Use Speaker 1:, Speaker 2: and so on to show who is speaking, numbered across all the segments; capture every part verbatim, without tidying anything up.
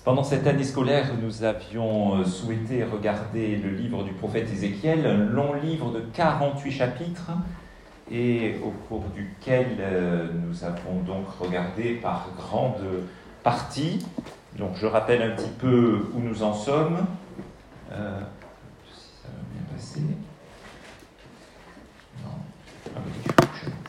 Speaker 1: Pendant cette année scolaire, nous avions souhaité regarder le livre du prophète Ézéchiel, un long livre de quarante-huit chapitres, et au cours duquel nous avons donc regardé par grandes parties. Donc je rappelle un petit peu où nous en sommes. Euh, si ça va bien passer. Non. Ah oui, il faut que je...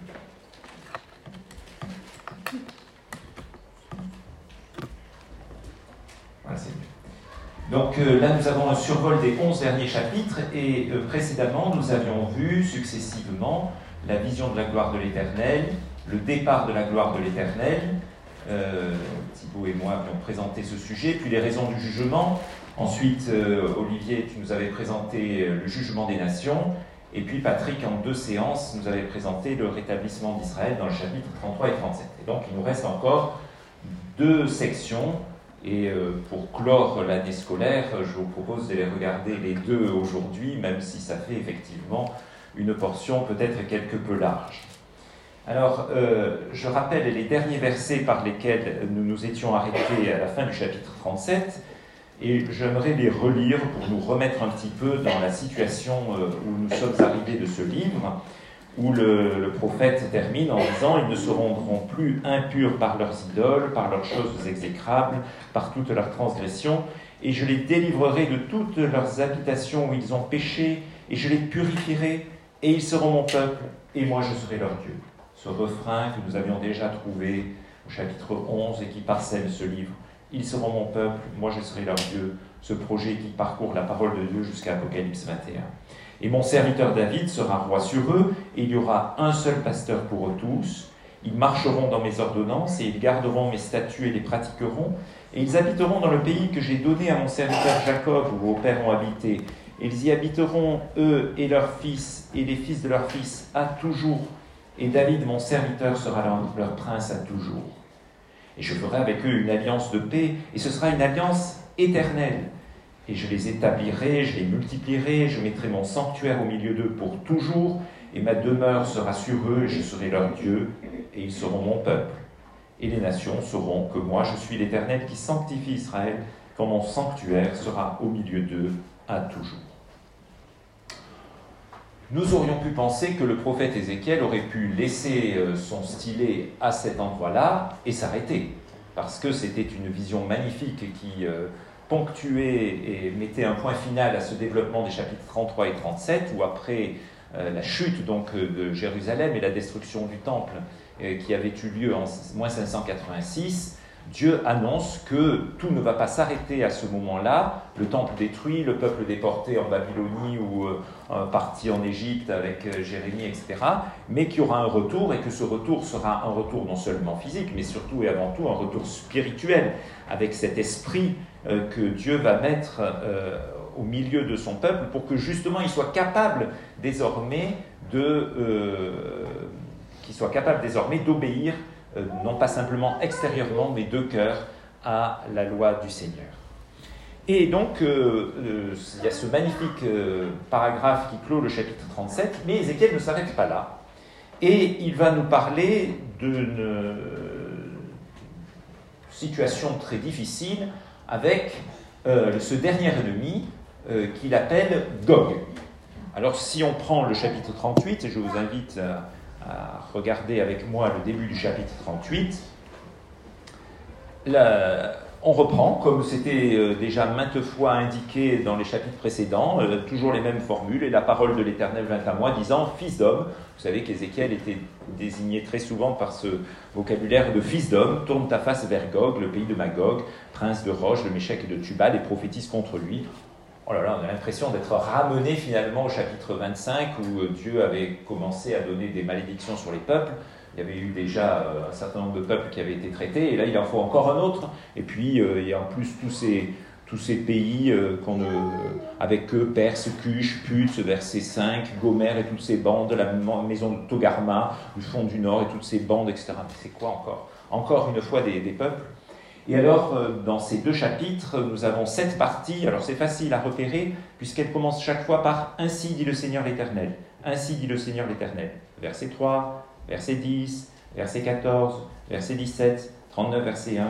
Speaker 1: Voilà, c'est mieux. Donc euh, là, nous avons un survol des onze derniers chapitres, et euh, précédemment, nous avions vu successivement la vision de la gloire de l'Éternel, le départ de la gloire de l'Éternel. Euh, Thibaut et moi avions présenté ce sujet, puis les raisons du jugement. Ensuite, euh, Olivier, tu nous avais présenté le jugement des nations, et puis Patrick, en deux séances, nous avait présenté le rétablissement d'Israël dans le chapitre trente-trois et trente-sept. Et donc, il nous reste encore deux sections, et euh, pour clore l'année scolaire, je vous propose de les regarder les deux aujourd'hui, même si ça fait effectivement une portion peut-être quelque peu large. Alors, euh, je rappelle les derniers versets par lesquels nous nous étions arrêtés à la fin du chapitre trente-sept, et j'aimerais les relire pour nous remettre un petit peu dans la situation où nous sommes arrivés de ce livre, où le, le prophète termine en disant « Ils ne se rendront plus impurs par leurs idoles, par leurs choses exécrables, par toutes leurs transgressions, et je les délivrerai de toutes leurs habitations où ils ont péché, et je les purifierai, et ils seront mon peuple, et moi je serai leur Dieu. » Ce refrain que nous avions déjà trouvé au chapitre onze et qui parsème ce livre. Ils seront mon peuple, moi je serai leur Dieu. Ce projet qui parcourt la parole de Dieu jusqu'à Apocalypse vingt et un. Et mon serviteur David sera roi sur eux, et il y aura un seul pasteur pour eux tous. Ils marcheront dans mes ordonnances, et ils garderont mes statuts et les pratiqueront. Et ils habiteront dans le pays que j'ai donné à mon serviteur Jacob, où vos pères ont habité. Et ils y habiteront, eux et leurs fils, et les fils de leurs fils, à toujours. Et David, mon serviteur, sera leur, leur prince à toujours. Et je ferai avec eux une alliance de paix, et ce sera une alliance éternelle. Et je les établirai, je les multiplierai, je mettrai mon sanctuaire au milieu d'eux pour toujours, et ma demeure sera sur eux, et je serai leur Dieu, et ils seront mon peuple. Et les nations sauront que moi, je suis l'Éternel qui sanctifie Israël, quand mon sanctuaire sera au milieu d'eux à toujours. Nous aurions pu penser que le prophète Ézéchiel aurait pu laisser son stylet à cet endroit-là et s'arrêter, parce que c'était une vision magnifique qui ponctuait et mettait un point final à ce développement des chapitres trente-trois et trente-sept, où après la chute donc de Jérusalem et la destruction du temple qui avait eu lieu en moins cinq cent quatre-vingt-six, Dieu annonce que tout ne va pas s'arrêter à ce moment-là, le temple détruit, le peuple déporté en Babylonie ou euh, parti en Égypte avec euh, Jérémie, et cetera, mais qu'il y aura un retour, et que ce retour sera un retour non seulement physique, mais surtout et avant tout un retour spirituel, avec cet esprit euh, que Dieu va mettre euh, au milieu de son peuple, pour que justement il soit capable désormais de, euh, qu'il soit capable désormais d'obéir, Euh, non pas simplement extérieurement, mais de cœur, à la loi du Seigneur. Et donc, euh, euh, il y a ce magnifique euh, paragraphe qui clôt le chapitre trente-sept, mais Ézéchiel ne s'arrête pas là. Et il va nous parler d'une euh, situation très difficile avec euh, ce dernier ennemi euh, qu'il appelle Gog. Alors, si on prend le chapitre trente-huit, et je vous invite à à regarder avec moi le début du chapitre trente-huit, là, on reprend, comme c'était déjà maintes fois indiqué dans les chapitres précédents, euh, toujours les mêmes formules, et la parole de l'Éternel vint à moi, disant « Fils d'homme », vous savez qu'Ézéchiel était désigné très souvent par ce vocabulaire de « fils d'homme », tourne ta face vers Gog, le pays de Magog, prince de Roche, de Méchec et de Tubal, et prophétise contre lui. Oh là là, on a l'impression d'être ramené finalement au chapitre vingt-cinq, où Dieu avait commencé à donner des malédictions sur les peuples. Il y avait eu déjà un certain nombre de peuples qui avaient été traités, et là il en faut encore un autre. Et puis euh, il y a en plus tous ces, tous ces pays euh, qu'on, euh, avec eux, Perse, Cush, Put, verset cinq, Gomer et toutes ces bandes, la maison de Togarma, du fond du nord et toutes ces bandes, et cetera. Mais c'est quoi encore Encore une fois des, des peuples. Et alors, dans ces deux chapitres, nous avons sept parties. Alors, c'est facile à repérer, puisqu'elles commencent chaque fois par « Ainsi dit le Seigneur l'Éternel ». « Ainsi dit le Seigneur l'Éternel ». Verset trois, verset dix, verset quatorze, verset dix-sept, trente-neuf, verset un,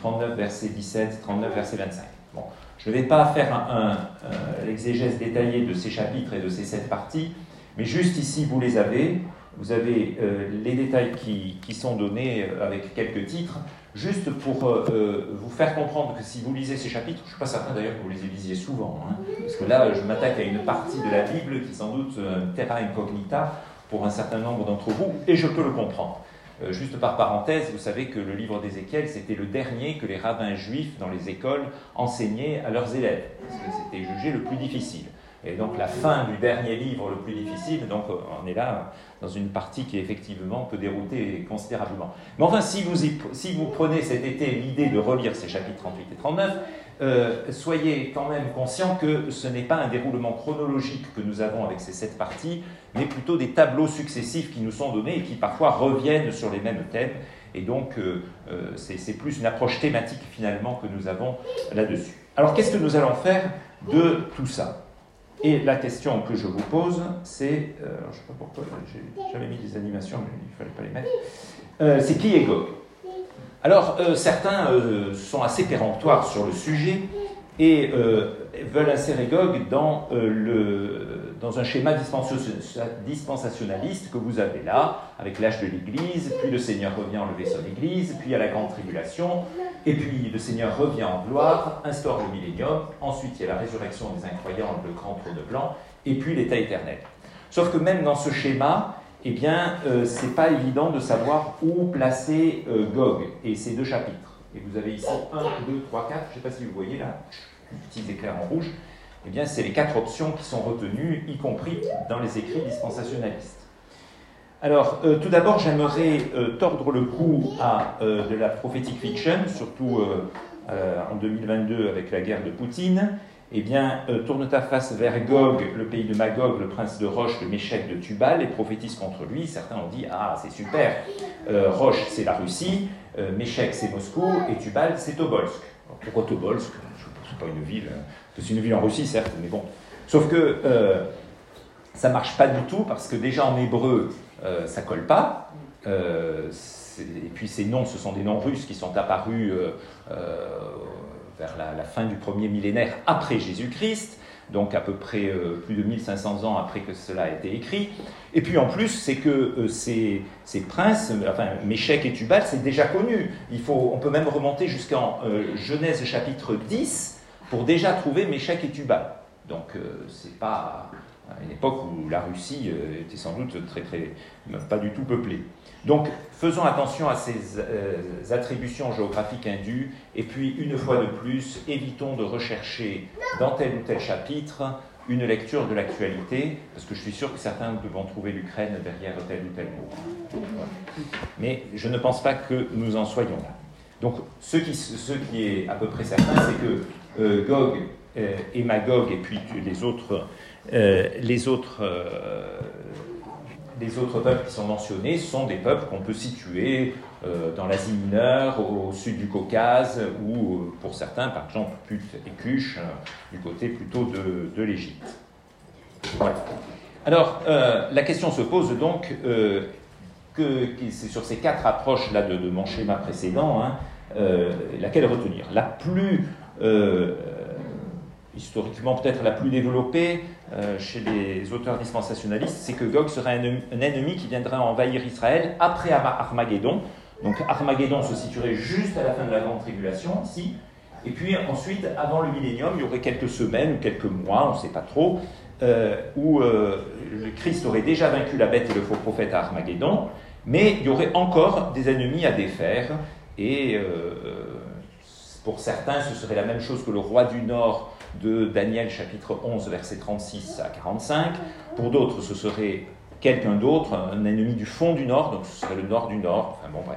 Speaker 1: trente-neuf, verset dix-sept, trente-neuf, verset vingt-cinq. Bon, je ne vais pas faire un, un, un, l'exégèse détaillée de ces chapitres et de ces sept parties, mais juste ici, vous les avez. Vous avez euh, les détails qui, qui sont donnés avec quelques titres, juste pour euh, vous faire comprendre que si vous lisez ces chapitres, je ne suis pas certain d'ailleurs que vous les lisiez souvent, hein, parce que là, je m'attaque à une partie de la Bible qui est sans doute euh, terra incognita pour un certain nombre d'entre vous, et je peux le comprendre. Euh, juste par parenthèse, vous savez que le livre d'Ézéchiel, c'était le dernier que les rabbins juifs dans les écoles enseignaient à leurs élèves, parce que c'était jugé le plus difficile. Et donc la fin du dernier livre le plus difficile, donc on est là dans une partie qui effectivement peut dérouter considérablement. Mais enfin, si vous, y, si vous prenez cet été l'idée de relire ces chapitres trente-huit et trente-neuf, euh, soyez quand même conscients que ce n'est pas un déroulement chronologique que nous avons avec ces sept parties, mais plutôt des tableaux successifs qui nous sont donnés et qui parfois reviennent sur les mêmes thèmes. Et donc, euh, euh, c'est, c'est plus une approche thématique finalement que nous avons là-dessus. Alors, qu'est-ce que nous allons faire de tout ça ? Et la question que je vous pose, c'est, euh, je ne sais pas pourquoi, j'avais mis des animations, mais il ne fallait pas les mettre, euh, c'est qui est Gog ? Alors, euh, certains euh, sont assez péremptoires sur le sujet et euh, veulent insérer Gog dans, euh, le, dans un schéma dispensationaliste que vous avez là, avec l'âge de l'Église, puis le Seigneur revient enlever son Église, puis il y a la grande tribulation, et puis le Seigneur revient en gloire, instaure le millénium, ensuite il y a la résurrection des incroyants, le grand trône blanc, et puis l'état éternel. Sauf que même dans ce schéma, eh bien, euh, c'est pas évident de savoir où placer euh, Gog et ces deux chapitres. Et vous avez ici un, deux, trois, quatre, je ne sais pas si vous voyez là, petits éclairs en rouge, eh bien, c'est les quatre options qui sont retenues, y compris dans les écrits dispensationalistes. Alors, euh, tout d'abord, j'aimerais euh, tordre le cou à euh, de la prophétique fiction, surtout euh, euh, en deux mille vingt-deux avec la guerre de Poutine. Eh bien, euh, tourne ta face vers Gog, le pays de Magog, le prince de Roche, le Méchec de Tubal, et prophétise contre lui. Certains ont dit « Ah, c'est super, euh, Roche, c'est la Russie, euh, Méchec, c'est Moscou, et Tubal, c'est Tobolsk. » Pourquoi Tobolsk ? C'est pas une ville, c'est une ville en Russie, certes, mais bon. Sauf que euh, ça marche pas du tout, parce que déjà en hébreu, euh, ça colle pas. Euh, et puis ces noms, ce sont des noms russes qui sont apparus euh, euh, vers la, la fin du premier millénaire après Jésus-Christ, donc à peu près euh, plus de mille cinq cents ans après que cela a été écrit. Et puis en plus, c'est que euh, ces, ces princes, enfin Méchec et Tubal, c'est déjà connu. Il faut, on peut même remonter jusqu'en euh, Genèse chapitre dix pour déjà trouver Méchec et Tubal. Donc euh, c'est pas à une époque où la Russie euh, était sans doute très, très, pas du tout peuplée. Donc, faisons attention à ces euh, attributions géographiques indues, et puis, une fois de plus, évitons de rechercher dans tel ou tel chapitre une lecture de l'actualité, parce que je suis sûr que certains devront trouver l'Ukraine derrière tel ou tel mot. Voilà. Mais je ne pense pas que nous en soyons là. Donc, ce qui, ce qui est à peu près certain, c'est que euh, Gog euh, et Magog, et puis les autres... Euh, les autres euh, Les autres peuples qui sont mentionnés sont des peuples qu'on peut situer euh, dans l'Asie mineure, au, au sud du Caucase, ou euh, pour certains, par exemple, Put et Cush, euh, du côté plutôt de, de l'Égypte. Voilà. Alors, euh, la question se pose donc, euh, que, que c'est sur ces quatre approches-là de, de mon schéma précédent, hein, euh, laquelle retenir. La plus... Euh, historiquement peut-être la plus développée euh, chez les auteurs dispensationalistes, c'est que Gog serait un, un ennemi qui viendrait envahir Israël après Armageddon. Donc Armageddon se situerait juste à la fin de la grande tribulation, ici, et puis ensuite, avant le millénium, il y aurait quelques semaines ou quelques mois, on ne sait pas trop, euh, où euh, le Christ aurait déjà vaincu la bête et le faux prophète à Armageddon, mais il y aurait encore des ennemis à défaire, et euh, pour certains, ce serait la même chose que le roi du Nord de Daniel chapitre onze, versets trente-six à quarante-cinq. Pour d'autres, ce serait quelqu'un d'autre, un ennemi du fond du Nord, donc ce serait le Nord du Nord, enfin bon bref.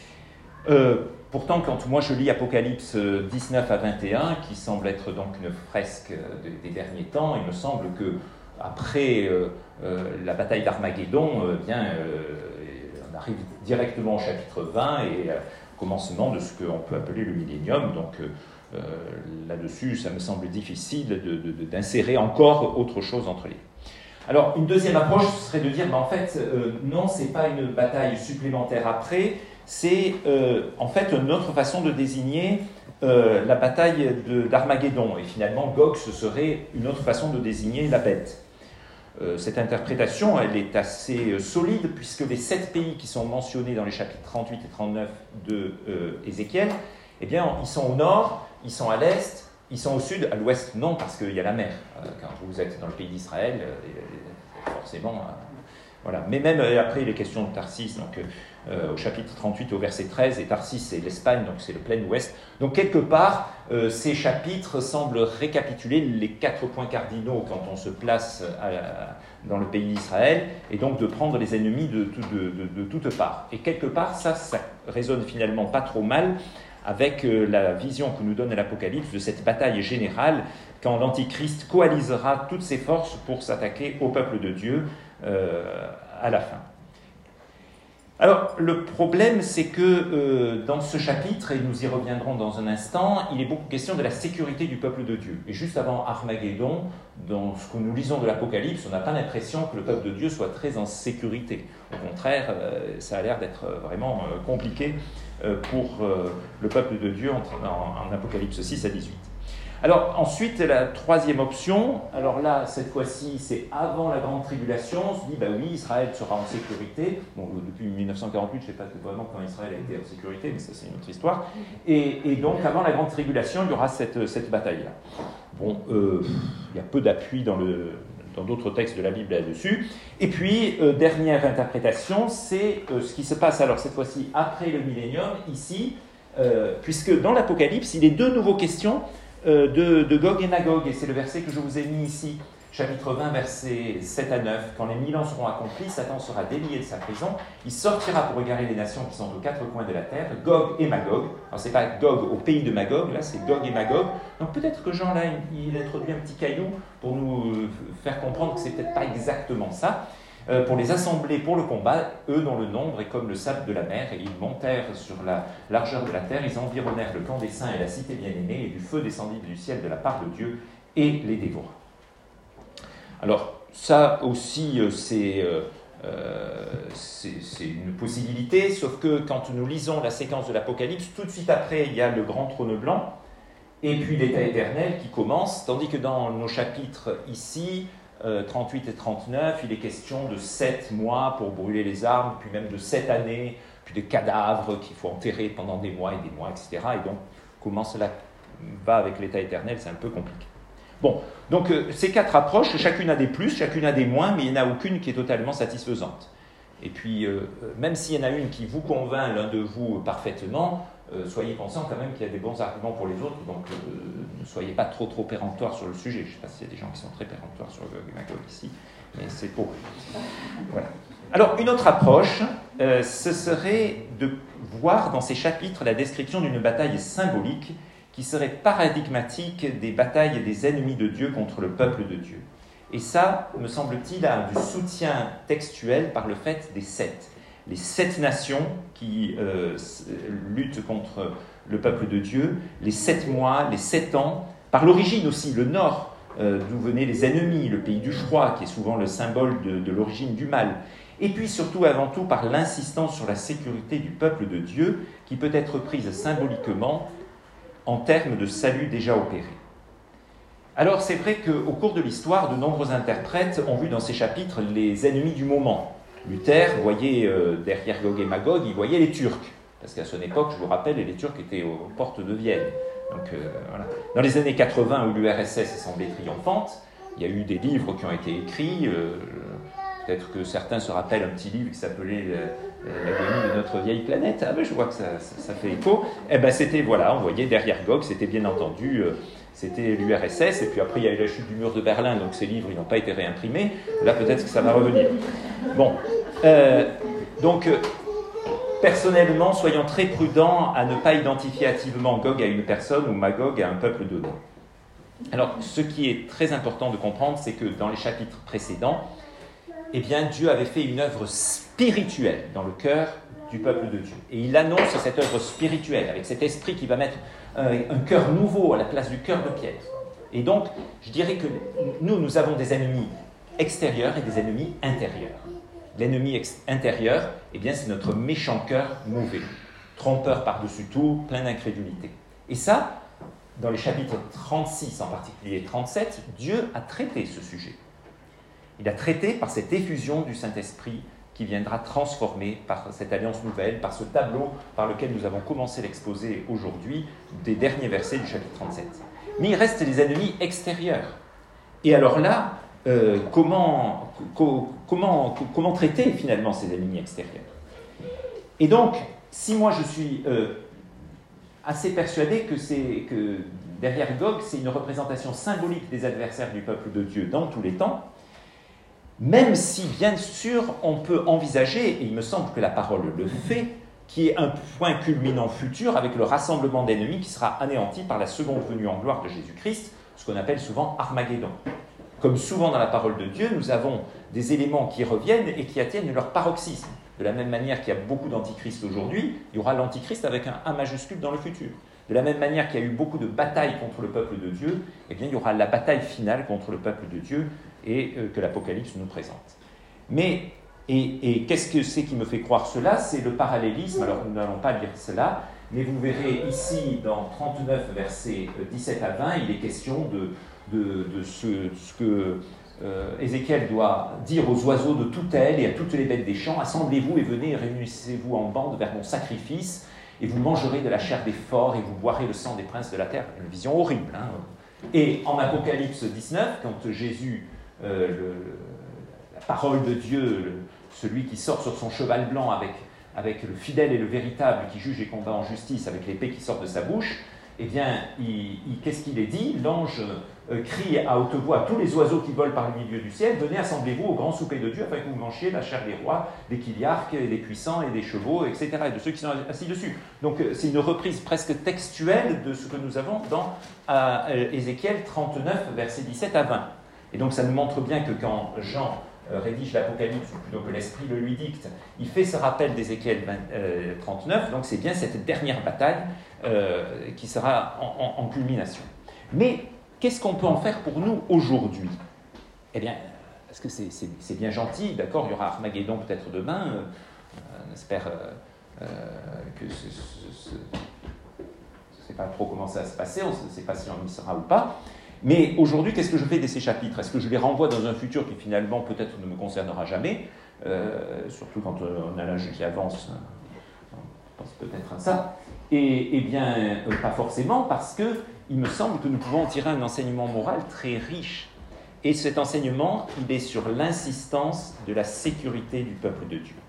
Speaker 1: Euh, pourtant, quand moi je lis Apocalypse dix-neuf à vingt et un, qui semble être donc une fresque de, des derniers temps, il me semble que après euh, euh, la bataille d'Armageddon, euh, bien, euh, on arrive directement au chapitre vingt et euh, commencement de ce qu'on peut appeler le millénium, donc euh, Euh, là-dessus, ça me semble difficile de, de, de, d'insérer encore autre chose entre les deux. Alors, une deuxième approche, ce serait de dire, ben, en fait, euh, non, ce n'est pas une bataille supplémentaire après, c'est euh, en fait une autre façon de désigner euh, la bataille de, d'Armageddon. Et finalement, Gog, ce serait une autre façon de désigner la bête. Euh, cette interprétation, elle est assez euh, solide, puisque les sept pays qui sont mentionnés dans les chapitres trente-huit et trente-neuf de euh, Ézéchiel, eh bien, ils sont au nord, ils sont à l'est, ils sont au sud, à l'ouest, non, parce qu'il y a la mer. Euh, quand vous êtes dans le pays d'Israël, euh, forcément... Euh, voilà. Mais même euh, après, il est question de Tarsis, donc euh, au chapitre trente-huit, au verset treize, et Tarsis, c'est l'Espagne, donc c'est le plein ouest. Donc, quelque part, euh, ces chapitres semblent récapituler les quatre points cardinaux quand on se place à, à, dans le pays d'Israël, et donc de prendre les ennemis de, de, de, de toutes parts. Et quelque part, ça, ça résonne finalement pas trop mal avec euh, la vision que nous donne l'Apocalypse de cette bataille générale quand l'Antichrist coalisera toutes ses forces pour s'attaquer au peuple de Dieu euh, à la fin. Alors, le problème, c'est que euh, dans ce chapitre, et nous y reviendrons dans un instant, il est beaucoup question de la sécurité du peuple de Dieu. Et juste avant Armageddon, dans ce que nous lisons de l'Apocalypse, on n'a pas l'impression que le peuple de Dieu soit très en sécurité. Au contraire, euh, ça a l'air d'être vraiment euh, compliqué euh, pour euh, le peuple de Dieu en, en, en Apocalypse six à dix-huit. Alors ensuite, la troisième option, alors là, cette fois-ci, c'est avant la grande tribulation, on se dit, bah oui, Israël sera en sécurité. Bon, depuis dix-neuf cent quarante-huit, je ne sais pas vraiment quand Israël a été en sécurité, mais ça, c'est une autre histoire. Et, et donc, avant la grande tribulation, il y aura cette, cette bataille-là. Bon, euh, il y a peu d'appui dans le... dans d'autres textes de la Bible là-dessus. Et puis, euh, dernière interprétation, c'est euh, ce qui se passe alors cette fois-ci après le millénium, ici, euh, puisque dans l'Apocalypse, il est de nouveau question euh, de, de Gog et Magog, et c'est le verset que je vous ai mis ici, chapitre vingt, versets sept à neuf. Quand les mille ans seront accomplis, Satan sera délié de sa prison, il sortira pour égarer les nations qui sont aux quatre coins de la terre, Gog et Magog. Alors c'est pas Gog au pays de Magog, là c'est Gog et Magog. Donc peut-être que Jean là, il, il introduit un petit caillou pour nous faire comprendre que c'est peut-être pas exactement ça. Euh, pour les assembler pour le combat, eux dont le nombre est comme le sable de la mer, et ils montèrent sur la largeur de la terre, ils environnèrent le camp des saints et la cité bien-aimée, et du feu descendit du ciel de la part de Dieu, et les dévora. Alors, ça aussi, euh, c'est, euh, euh, c'est, c'est une possibilité, sauf que quand nous lisons la séquence de l'Apocalypse, tout de suite après, il y a le grand trône blanc, et puis l'état éternel qui commence, tandis que dans nos chapitres ici, euh, trente-huit et trente-neuf, il est question de sept mois pour brûler les armes, puis même de sept années, puis de cadavres qu'il faut enterrer pendant des mois et des mois, et cetera. Et donc, comment cela va avec l'état éternel, c'est un peu compliqué. Bon, donc euh, ces quatre approches, chacune a des plus, chacune a des moins, mais il n'y en a aucune qui est totalement satisfaisante. Et puis, euh, même s'il y en a une qui vous convainc l'un de vous parfaitement, euh, soyez conscient quand même qu'il y a des bons arguments pour les autres, donc euh, ne soyez pas trop trop péremptoires sur le sujet. Je ne sais pas s'il y a des gens qui sont très péremptoires sur Gog et Magog ici, mais c'est faux. Voilà. Alors, une autre approche, euh, ce serait de voir dans ces chapitres la description d'une bataille symbolique qui serait paradigmatique des batailles des ennemis de Dieu contre le peuple de Dieu. Et ça, me semble-t-il, a du soutien textuel par le fait des sept. Les sept nations qui euh, luttent contre le peuple de Dieu, les sept mois, les sept ans, par l'origine aussi, le nord, euh, d'où venaient les ennemis, le pays du froid, qui est souvent le symbole de, de l'origine du mal. Et puis surtout, avant tout, par l'insistance sur la sécurité du peuple de Dieu, qui peut être prise symboliquement en termes de salut déjà opéré. Alors c'est vrai qu'au cours de l'histoire, de nombreux interprètes ont vu dans ces chapitres les ennemis du moment. Luther voyait euh, derrière Gog et Magog, il voyait les Turcs, parce qu'à son époque, je vous rappelle, les Turcs étaient aux portes de Vienne. Donc, euh, voilà. Dans les années quatre-vingts, où l'U R S S semblait triomphante, il y a eu des livres qui ont été écrits, euh, peut-être que certains se rappellent un petit livre qui s'appelait euh, L'agonie de notre vieille planète. Ah ben je vois que ça, ça, ça fait écho. Eh ben c'était, voilà, on voyait derrière Gog, c'était bien entendu, euh, c'était l'U R S S, et puis après il y a eu la chute du mur de Berlin, donc ces livres ils n'ont pas été réimprimés. Là peut-être que ça va revenir. Bon, euh, donc euh, personnellement, soyons très prudents à ne pas identifier hâtivement Gog à une personne ou Magog à un peuple donné. Alors, ce qui est très important de comprendre, c'est que dans les chapitres précédents, eh bien, Dieu avait fait une œuvre spirituelle dans le cœur du peuple de Dieu. Et il annonce cette œuvre spirituelle, avec cet esprit qui va mettre un, un cœur nouveau à la place du cœur de pierre. Et donc, je dirais que nous, nous avons des ennemis extérieurs et des ennemis intérieurs. L'ennemi intérieur, eh bien, c'est notre méchant cœur mauvais, trompeur par-dessus tout, plein d'incrédulité. Et ça, dans les chapitres trente-six en particulier et trente-sept, Dieu a traité ce sujet. Il a traité par cette effusion du Saint-Esprit qui viendra transformer par cette alliance nouvelle, par ce tableau par lequel nous avons commencé l'exposé aujourd'hui, des derniers versets du chapitre trente-sept. Mais il reste les ennemis extérieurs. Et alors là, euh, comment, co- comment, comment traiter finalement ces ennemis extérieurs? Et donc, si moi je suis euh, assez persuadé que, c'est, que derrière Gog, c'est une représentation symbolique des adversaires du peuple de Dieu dans tous les temps, même si, bien sûr, on peut envisager, et il me semble que la parole le fait, qu'il y ait un point culminant futur avec le rassemblement d'ennemis qui sera anéanti par la seconde venue en gloire de Jésus-Christ, ce qu'on appelle souvent Armageddon. Comme souvent dans la parole de Dieu, nous avons des éléments qui reviennent et qui atteignent leur paroxysme. De la même manière qu'il y a beaucoup d'antichrist aujourd'hui, il y aura l'antichrist avec un A majuscule dans le futur. De la même manière qu'il y a eu beaucoup de batailles contre le peuple de Dieu, eh bien, il y aura la bataille finale contre le peuple de Dieu et euh, que l'Apocalypse nous présente. Mais, et, et qu'est-ce que c'est qui me fait croire cela? C'est le parallélisme. Alors, nous n'allons pas lire cela, mais vous verrez ici, dans trente-neuf, versets dix-sept à vingt, il est question de, de, de ce, ce que euh, Ézéchiel doit dire aux oiseaux de toute aile et à toutes les bêtes des champs: assemblez-vous et venez, réunissez-vous en bande vers mon sacrifice, et vous mangerez de la chair des forts, et vous boirez le sang des princes de la terre. Une vision horrible. Hein. Et en Apocalypse dix-neuf, quand Jésus, euh, le, la parole de Dieu, le, celui qui sort sur son cheval blanc avec, avec le fidèle et le véritable, qui juge et combat en justice, avec l'épée qui sort de sa bouche, eh bien, il, il, qu'est-ce qu'il est dit? L'ange euh, crie à haute voix à tous les oiseaux qui volent par le milieu du ciel: venez, assemblez-vous au grand souper de Dieu, afin que vous mangiez la chair des rois, des chiliarques, des puissants et des chevaux, et cetera, et de ceux qui sont assis dessus. Donc, c'est une reprise presque textuelle de ce que nous avons dans euh, Ézéchiel trente-neuf, versets dix-sept à vingt. Et donc, ça nous montre bien que quand Jean euh, rédige l'Apocalypse, ou plutôt que l'Esprit le lui dicte, il fait ce rappel d'Ézéchiel euh, trente-neuf, donc c'est bien cette dernière bataille euh, qui sera en, en, en culmination. Mais qu'est-ce qu'on peut en faire pour nous aujourd'hui? Eh bien, parce que c'est, c'est, c'est bien gentil, d'accord, il y aura Armageddon peut-être demain, euh, on espère euh, euh, que ce, ce, ce, je ne sais pas trop comment ça va se passer, on ne sait pas si on y sera ou pas. Mais aujourd'hui, qu'est-ce que je fais de ces chapitres? Est-ce que je les renvoie dans un futur qui finalement peut-être ne me concernera jamais, euh, surtout quand on a l'âge qui avance, on pense peut-être à ça. Et, et bien, euh, pas forcément, parce qu'il me semble que nous pouvons en tirer un enseignement moral très riche. Et cet enseignement, il est sur l'insistance de la sécurité du peuple de Dieu.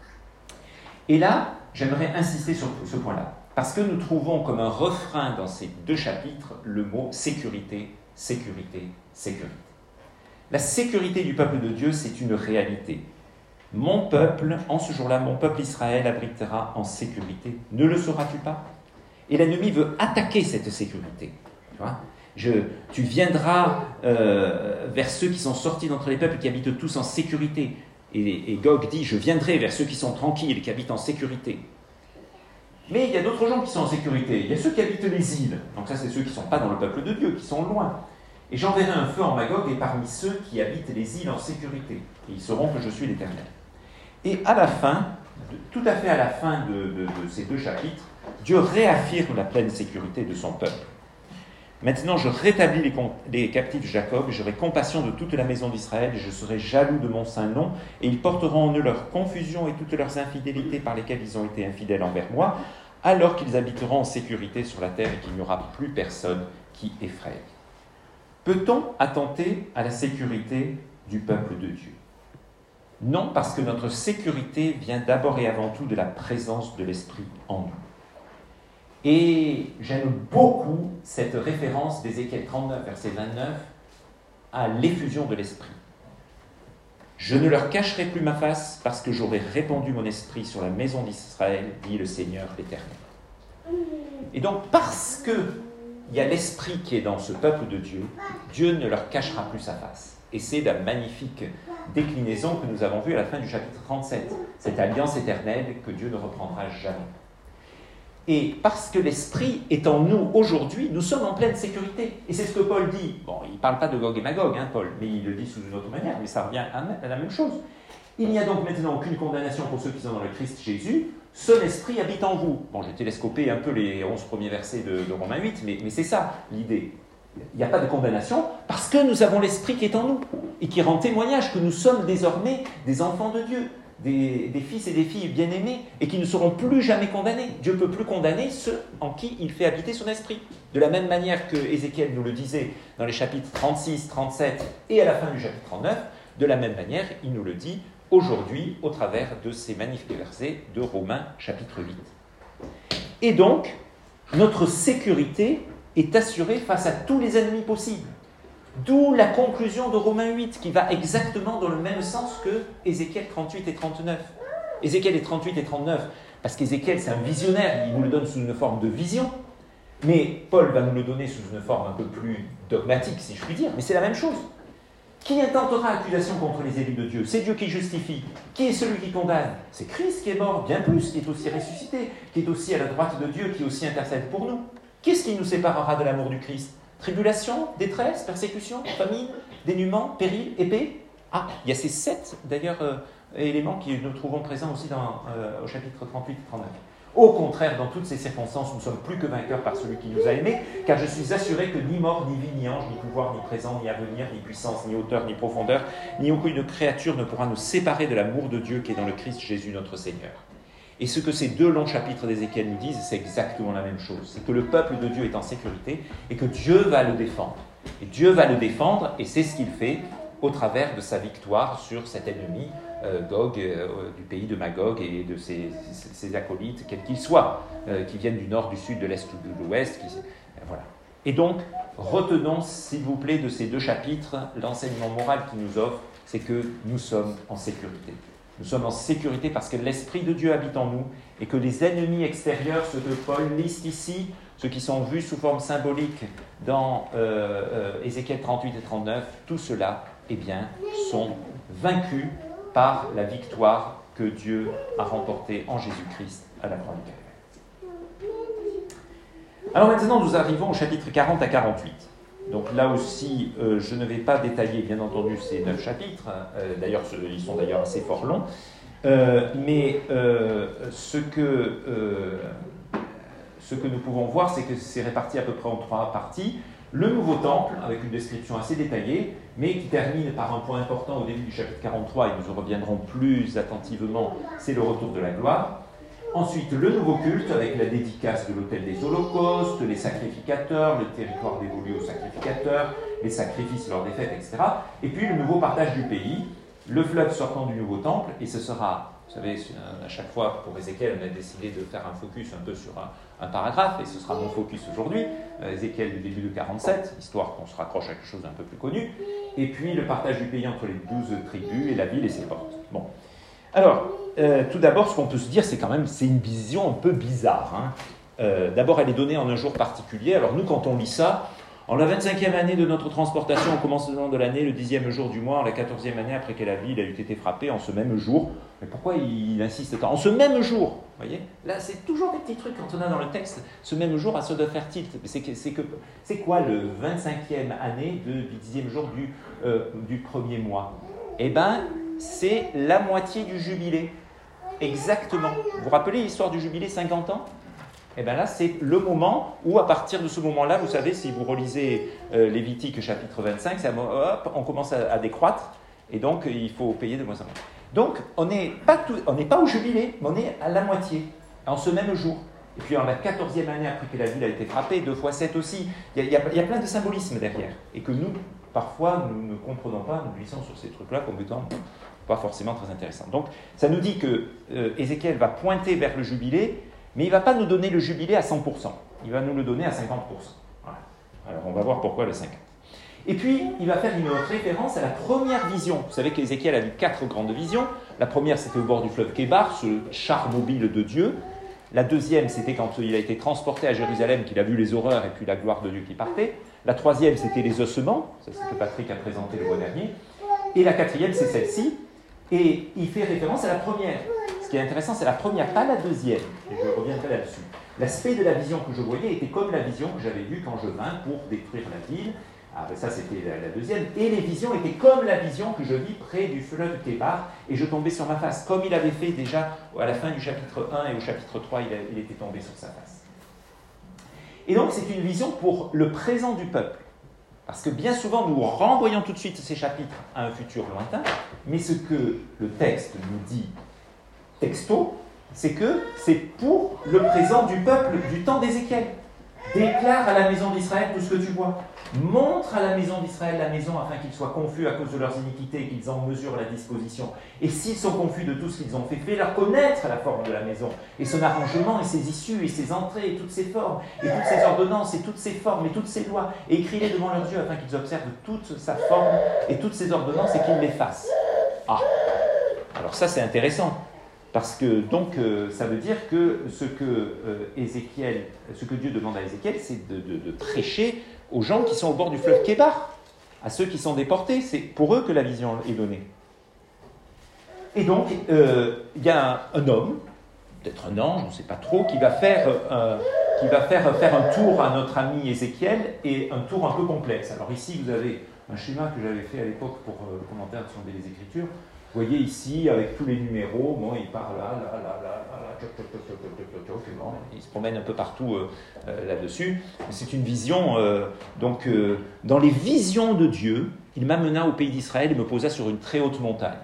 Speaker 1: Et là, j'aimerais insister sur ce point-là, parce que nous trouvons comme un refrain dans ces deux chapitres le mot sécurité, sécurité, sécurité. La sécurité du peuple de Dieu, c'est une réalité. Mon peuple, en ce jour-là, mon peuple Israël abritera en sécurité. Ne le sauras-tu pas? Et l'ennemi veut attaquer cette sécurité. Tu vois, Je, tu viendras euh, vers ceux qui sont sortis d'entre les peuples qui habitent tous en sécurité. Et, et Gog dit: je viendrai vers ceux qui sont tranquilles, qui habitent en sécurité. Mais il y a d'autres gens qui sont en sécurité. Il y a ceux qui habitent les îles. Donc ça, c'est ceux qui ne sont pas dans le peuple de Dieu, qui sont loin. Et j'enverrai un feu en Magog, et parmi ceux qui habitent les îles en sécurité. Et ils sauront que je suis l'Éternel. Et à la fin, tout à fait à la fin de, de, de ces deux chapitres, Dieu réaffirme la pleine sécurité de son peuple. Maintenant, je rétablis les, les captifs de Jacob, et j'aurai compassion de toute la maison d'Israël, et je serai jaloux de mon saint nom, et ils porteront en eux leur confusion et toutes leurs infidélités par lesquelles ils ont été infidèles envers moi, alors qu'ils habiteront en sécurité sur la terre et qu'il n'y aura plus personne qui effraie. Peut-on attenter à la sécurité du peuple de Dieu? Non, parce que notre sécurité vient d'abord et avant tout de la présence de l'Esprit en nous. Et j'aime beaucoup cette référence d'Ézéchiel trente-neuf, verset vingt-neuf, à l'effusion de l'Esprit. Je ne leur cacherai plus ma face, parce que j'aurai répandu mon esprit sur la maison d'Israël, dit le Seigneur l'Éternel. Et donc, parce qu'il y a l'Esprit qui est dans ce peuple de Dieu, Dieu ne leur cachera plus sa face. Et c'est la magnifique déclinaison que nous avons vue à la fin du chapitre trente-sept, cette alliance éternelle que Dieu ne reprendra jamais. Et parce que l'Esprit est en nous aujourd'hui, nous sommes en pleine sécurité. Et c'est ce que Paul dit. Bon, il ne parle pas de Gog et Magog, hein, Paul, mais il le dit sous une autre manière, mais ça revient à la même chose. Il n'y a donc maintenant aucune condamnation pour ceux qui sont dans le Christ Jésus. Son esprit habite en vous. Bon, j'ai télescopé un peu les onze premiers versets de, de Romains huit, mais, mais c'est ça l'idée. Il n'y a pas de condamnation parce que nous avons l'esprit qui est en nous et qui rend témoignage que nous sommes désormais des enfants de Dieu, des, des fils et des filles bien-aimés et qui ne seront plus jamais condamnés. Dieu ne peut plus condamner ceux en qui il fait habiter son esprit. De la même manière que Ézéchiel nous le disait dans les chapitres trente-six, trente-sept et à la fin du chapitre trente-neuf, de la même manière, il nous le dit aujourd'hui au travers de ces magnifiques versets de Romains chapitre huit. Et donc, notre sécurité est assurée face à tous les ennemis possibles. D'où la conclusion de Romains huit, qui va exactement dans le même sens que Ézéchiel trente-huit et trente-neuf. Ézéchiel est trente-huit et trente-neuf, parce qu'Ézéchiel c'est un visionnaire, il nous le donne sous une forme de vision, mais Paul va nous le donner sous une forme un peu plus dogmatique, si je puis dire, mais c'est la même chose. Qui intentera accusation contre les élus de Dieu? C'est Dieu qui justifie. Qui est celui qui condamne? C'est Christ qui est mort, bien plus, qui est aussi ressuscité, qui est aussi à la droite de Dieu, qui aussi intercède pour nous. Qu'est-ce qui nous séparera de l'amour du Christ? Tribulation, détresse, persécution, famine, dénuement, péril, épée? Ah, il y a ces sept, d'ailleurs, euh, éléments que nous trouvons présents aussi dans, euh, au chapitre trente-huit et trente-neuf. Au contraire, dans toutes ces circonstances, nous ne sommes plus que vainqueurs par celui qui nous a aimés, car je suis assuré que ni mort, ni vie, ni ange, ni pouvoir, ni présent, ni avenir, ni puissance, ni hauteur, ni profondeur, ni aucune créature ne pourra nous séparer de l'amour de Dieu qui est dans le Christ Jésus notre Seigneur. Et ce que ces deux longs chapitres d'Ézéchiel nous disent, c'est exactement la même chose. C'est que le peuple de Dieu est en sécurité et que Dieu va le défendre. Et Dieu va le défendre, et c'est ce qu'il fait au travers de sa victoire sur cet ennemi, euh, Gog, euh, du pays de Magog et de ses, ses, ses acolytes, quels qu'ils soient, euh, qui viennent du nord, du sud, de l'est ou de l'ouest. Qui, euh, voilà. Et donc, retenons, s'il vous plaît, de ces deux chapitres, l'enseignement moral qu'ils nous offrent, c'est que nous sommes en sécurité. Nous sommes en sécurité parce que l'Esprit de Dieu habite en nous et que les ennemis extérieurs, ceux que Paul liste ici, ceux qui sont vus sous forme symbolique dans euh, euh, Ézéchiel trente-huit et trente-neuf, tout cela, eh bien, sont vaincus par la victoire que Dieu a remportée en Jésus-Christ à la croix du Calvaire. Alors maintenant, nous arrivons au chapitre quarante à quarante-huit. Donc là aussi, euh, je ne vais pas détailler, bien entendu, ces neuf chapitres. Euh, d'ailleurs, ils sont d'ailleurs assez fort longs. Euh, mais euh, ce, que, euh, ce que nous pouvons voir, c'est que c'est réparti à peu près en trois parties. Le nouveau temple, avec une description assez détaillée, mais qui termine par un point important au début du chapitre quarante-trois, et nous y reviendrons plus attentivement, c'est le retour de la gloire. Ensuite, le nouveau culte, avec la dédicace de l'autel des holocaustes, les sacrificateurs, le territoire dévolu aux sacrificateurs, les sacrifices lors des fêtes, et cetera. Et puis le nouveau partage du pays, le fleuve sortant du nouveau temple, et ce sera, vous savez, à chaque fois, pour Ézéchiel, on a décidé de faire un focus un peu sur un, un paragraphe, et ce sera mon focus aujourd'hui, Ézéchiel du début de quarante-sept, histoire qu'on se raccroche à quelque chose d'un peu plus connu, et puis le partage du pays entre les douze tribus, et la ville et ses portes. Bon. Alors, euh, tout d'abord, ce qu'on peut se dire, c'est quand même, c'est une vision un peu bizarre. Hein. Euh, d'abord, elle est donnée en un jour particulier. Alors nous, quand on lit ça, en la vingt-cinquième année de notre transportation, au commencement de l'année, le dixième jour du mois, en la quatorzième année après que la ville a eu été frappée, en ce même jour. Mais pourquoi il insiste tant? En ce même jour, vous voyez? Là, c'est toujours des petits trucs quand on a dans le texte, ce même jour à se de faire tilt. C'est, que, c'est, que, c'est quoi le vingt-cinquième année de, du dixième jour du, euh, du premier mois? Eh bien, c'est la moitié du jubilé. Exactement. Vous vous rappelez l'histoire du jubilé, cinquante ans? Et bien là, c'est le moment où, à partir de ce moment-là, vous savez, si vous relisez euh, Lévitique chapitre vingt-cinq, ça, hop, on commence à, à décroître, et donc il faut payer de moins en moins. Donc, on n'est pas, pas au jubilé, mais on est à la moitié, en ce même jour. Et puis, en la quatorzième année après que la ville a été frappée, deux fois sept aussi, il y, y, y a plein de symbolisme derrière. Et que nous, parfois, nous ne comprenons pas, nous glissons sur ces trucs-là comme étant pas forcément très intéressants. Donc, ça nous dit que euh, Ézéchiel va pointer vers le jubilé, mais il ne va pas nous donner le jubilé à cent pour cent. Il va nous le donner à cinquante pour cent. Voilà. Alors, on va voir pourquoi le cinquante. Et puis, il va faire une référence à la première vision. Vous savez qu'Ézéchiel a eu quatre grandes visions. La première, c'était au bord du fleuve Kébar, ce char mobile de Dieu. La deuxième, c'était quand il a été transporté à Jérusalem, qu'il a vu les horreurs et puis la gloire de Dieu qui partait. La troisième, c'était les ossements. Ça, c'est que Patrick a présenté le mois dernier. Et la quatrième, c'est celle-ci. Et il fait référence à la première. Ce qui est intéressant, c'est la première, pas la deuxième. Et je reviendrai là-dessus. L'aspect de la vision que je voyais était comme la vision que j'avais vue quand je vins pour détruire la ville. Ah, ben ça, c'était la, la deuxième. Et les visions étaient comme la vision que je vis près du fleuve Kébar, et je tombais sur ma face, comme il avait fait déjà à la fin du chapitre un et au chapitre trois, il, a, il était tombé sur sa face. Et donc, c'est une vision pour le présent du peuple. Parce que bien souvent, nous renvoyons tout de suite ces chapitres à un futur lointain, mais ce que le texte nous dit texto, c'est que c'est pour le présent du peuple du temps d'Ézéchiel. Déclare à la maison d'Israël tout ce que tu vois. Montre à la maison d'Israël la maison afin qu'ils soient confus à cause de leurs iniquités et qu'ils en mesurent la disposition. Et s'ils sont confus de tout ce qu'ils ont fait, fais-leur connaître la forme de la maison et son arrangement et ses issues et ses entrées et toutes ses formes et toutes ses ordonnances et toutes ses formes et toutes ses lois. Et écris-les devant leurs yeux afin qu'ils observent toute sa forme et toutes ses ordonnances et qu'ils les fassent. Ah, alors ça c'est intéressant. Parce que donc euh, ça veut dire que ce que euh, Ézéchiel, ce que Dieu demande à Ézéchiel, c'est de, de, de prêcher aux gens qui sont au bord du fleuve Kébar, à ceux qui sont déportés. C'est pour eux que la vision est donnée. Et donc il euh, y a un, un homme, peut-être un ange, on ne sait pas trop, qui va faire, euh, qui va faire faire un tour à notre ami Ézéchiel, et un tour un peu complexe. Alors ici vous avez un schéma que j'avais fait à l'époque pour euh, le commentaire de Sonder les Écritures. Vous voyez ici, avec tous les numéros, bon, il part là, là, là, là, là, là, toc, toc, toc, toc, toc, toc, toc, bon, il se promène un peu partout euh, euh, là-dessus. C'est une vision, euh, donc, euh, dans les visions de Dieu, il m'amena au pays d'Israël et me posa sur une très haute montagne.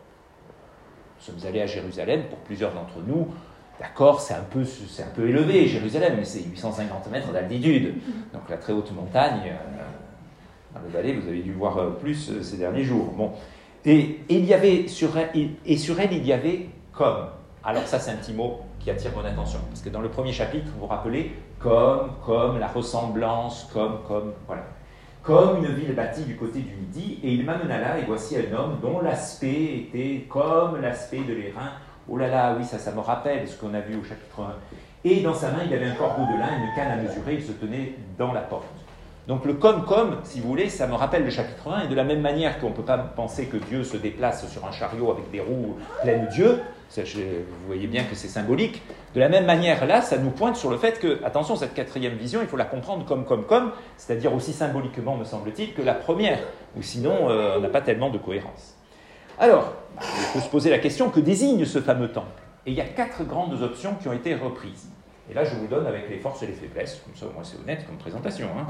Speaker 1: Nous sommes allés à Jérusalem, pour plusieurs d'entre nous, d'accord, c'est un peu, c'est un peu élevé, Jérusalem, mais c'est huit cent cinquante mètres d'altitude. Donc la très haute montagne, euh, dans le Valais, vous avez dû voir plus euh, ces derniers jours. Bon. Et, et, il y avait sur elle, et sur elle, il y avait comme. Alors ça, c'est un petit mot qui attire mon attention. Parce que dans le premier chapitre, vous vous rappelez, comme, comme, la ressemblance, comme, comme, voilà. Comme une ville bâtie du côté du Midi, et il m'amena là, et voici un homme dont l'aspect était comme l'aspect de l'airain. Oh là là, oui, ça, ça me rappelle ce qu'on a vu au chapitre un. Et dans sa main, il avait un corbeau de lin, une canne à mesurer, il se tenait dans la porte. Donc le comme-comme, si vous voulez, ça me rappelle le chapitre un, et de la même manière qu'on ne peut pas penser que Dieu se déplace sur un chariot avec des roues pleines d'yeux, vous voyez bien que c'est symbolique, de la même manière là, ça nous pointe sur le fait que, attention, cette quatrième vision, il faut la comprendre comme, comme, comme, c'est-à-dire aussi symboliquement, me semble-t-il, que la première, ou sinon euh, on n'a pas tellement de cohérence. Alors, il faut se poser la question, que désigne ce fameux temple? Et il y a quatre grandes options qui ont été reprises. Et là, je vous donne avec les forces et les faiblesses, comme ça au moins c'est honnête comme présentation. Hein.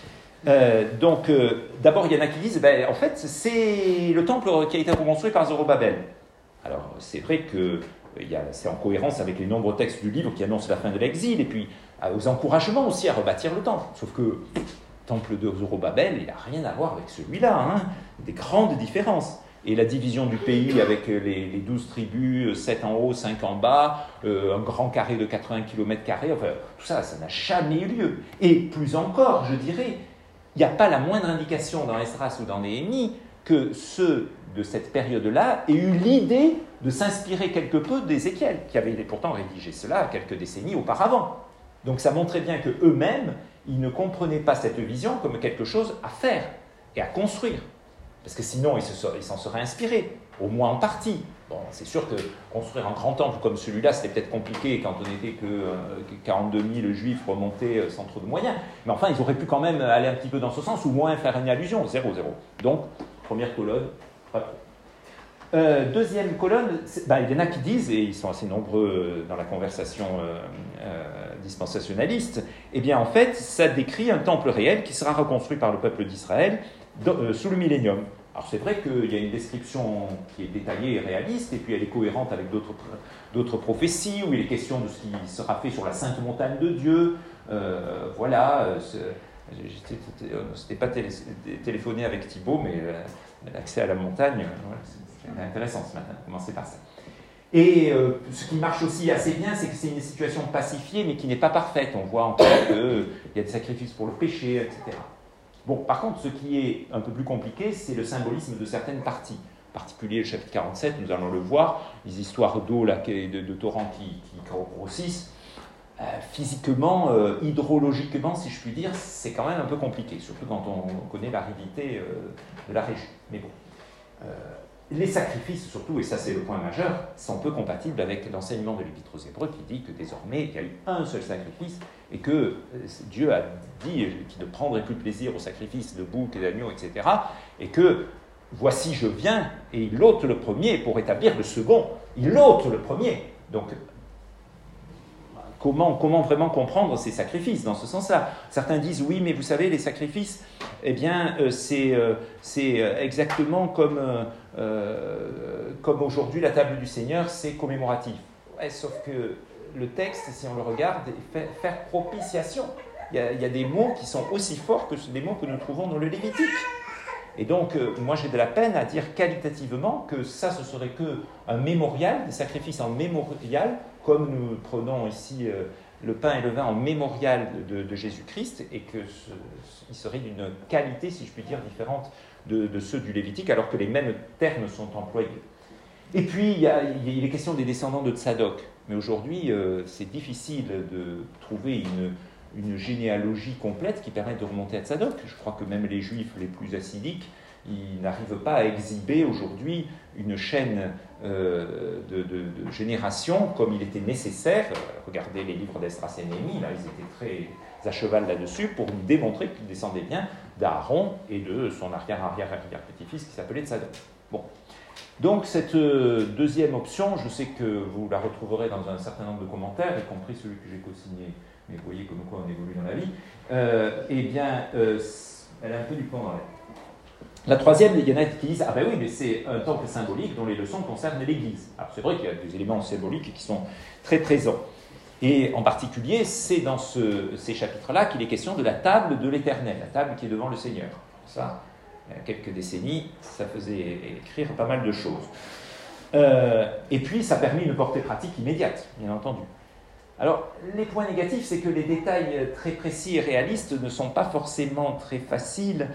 Speaker 1: Euh, donc, euh, d'abord, il y en a qui disent, ben, en fait, c'est le temple qui a été reconstruit par Zorobabel. Alors, c'est vrai que il y a, c'est en cohérence avec les nombreux textes du livre qui annoncent la fin de l'exil, et puis euh, aux encouragements aussi à rebâtir le temple. Sauf que le temple de Zorobabel, il n'a rien à voir avec celui-là, hein. Des grandes différences. Et la division du pays avec les, les douze tribus, sept en haut, cinq en bas, euh, un grand carré de quatre-vingts kilomètres carrés, enfin, tout ça, ça n'a jamais eu lieu. Et plus encore, je dirais, il n'y a pas la moindre indication dans Esdras ou dans Néhémie que ceux de cette période-là aient eu l'idée de s'inspirer quelque peu d'Ézéchiel, qui avait pourtant rédigé cela quelques décennies auparavant. Donc ça montrait bien qu'eux-mêmes, ils ne comprenaient pas cette vision comme quelque chose à faire et à construire. Parce que sinon, ils, se, ils s'en seraient inspirés, au moins en partie. Bon, c'est sûr que construire un grand temple comme celui-là, c'était peut-être compliqué quand on n'était que euh, quarante-deux mille juifs remontés euh, sans trop de moyens. Mais enfin, ils auraient pu quand même aller un petit peu dans ce sens, ou moins faire une allusion, zéro zéro. Donc, première colonne, pas trop. Euh, deuxième colonne, ben, il y en a qui disent, et ils sont assez nombreux dans la conversation euh, euh, dispensationaliste, eh bien en fait, ça décrit un temple réel qui sera reconstruit par le peuple d'Israël dans, euh, sous le millénium. Alors c'est vrai qu'il y a une description qui est détaillée et réaliste, et puis elle est cohérente avec d'autres, d'autres prophéties, où il est question de ce qui sera fait sur la sainte montagne de Dieu. Euh, voilà, je n'étais pas télé, téléphoné avec Thibaut, mais euh, l'accès à la montagne, voilà, c'est intéressant ce matin, commencer par ça. Et euh, ce qui marche aussi assez bien, c'est que c'est une situation pacifiée, mais qui n'est pas parfaite. On voit encore qu'il euh, y a des sacrifices pour le péché, et cetera. Bon, par contre, ce qui est un peu plus compliqué, c'est le symbolisme de certaines parties. En particulier le chapitre quarante-sept, nous allons le voir, les histoires d'eau, là, de, de torrents qui, qui grossissent. Euh, physiquement, euh, hydrologiquement, si je puis dire, c'est quand même un peu compliqué, surtout quand on connaît l'aridité euh, de la région. Mais bon. Euh, les sacrifices, surtout, et ça c'est le point majeur, sont peu compatibles avec l'enseignement de l'Épître aux Hébreux qui dit que désormais il y a eu un seul sacrifice et que Dieu a dit qu'il ne prendrait plus plaisir au sacrifice de boucs et d'agneaux, et cetera. Et que voici je viens, et il ôte le premier pour établir le second. Il ôte le premier. Donc, comment, comment vraiment comprendre ces sacrifices dans ce sens-là? Certains disent, oui, mais vous savez, les sacrifices, eh bien, euh, c'est, euh, c'est exactement comme, euh, comme aujourd'hui la table du Seigneur, c'est commémoratif. Ouais, sauf que le texte, si on le regarde, fait faire propitiation. Il y a, il y a des mots qui sont aussi forts que des mots que nous trouvons dans le Lévitique. Et donc, euh, moi, j'ai de la peine à dire qualitativement que ça, ce serait qu'un mémorial, des sacrifices en mémorial, comme nous prenons ici euh, le pain et le vin en mémorial de, de Jésus-Christ, et qu'il serait d'une qualité, si je puis dire, différente de, de ceux du Lévitique, alors que les mêmes termes sont employés. Et puis, il, y a, il est question des descendants de Tsadok. Mais aujourd'hui, euh, c'est difficile de trouver une... une généalogie complète qui permet de remonter à Tsadok. Je crois que même les Juifs les plus assidiques, ils n'arrivent pas à exhiber aujourd'hui une chaîne euh, de, de, de génération comme il était nécessaire. Regardez les livres d'Esdras et Néhémie, là, ils étaient très à cheval là-dessus pour nous démontrer qu'ils descendaient bien d'Aaron et de son arrière-arrière-arrière-petit-fils qui s'appelait Tsadok. Bon. Donc cette deuxième option, je sais que vous la retrouverez dans un certain nombre de commentaires, y compris celui que j'ai co-signé, mais vous voyez comme quoi on évolue dans la vie, euh, eh bien, euh, elle a un peu du plomb dans l'aile. La troisième, il y en a qui disent « Ah ben oui, mais c'est un temple symbolique dont les leçons concernent l'Église. » Alors c'est vrai qu'il y a des éléments symboliques qui sont très présents. Et en particulier, c'est dans ce, ces chapitres-là qu'il est question de la table de l'Éternel, la table qui est devant le Seigneur. Ça, il y a quelques décennies, ça faisait écrire pas mal de choses. Euh, et puis, ça permet une portée pratique immédiate, bien entendu. Alors, les points négatifs, c'est que les détails très précis et réalistes ne sont pas forcément très faciles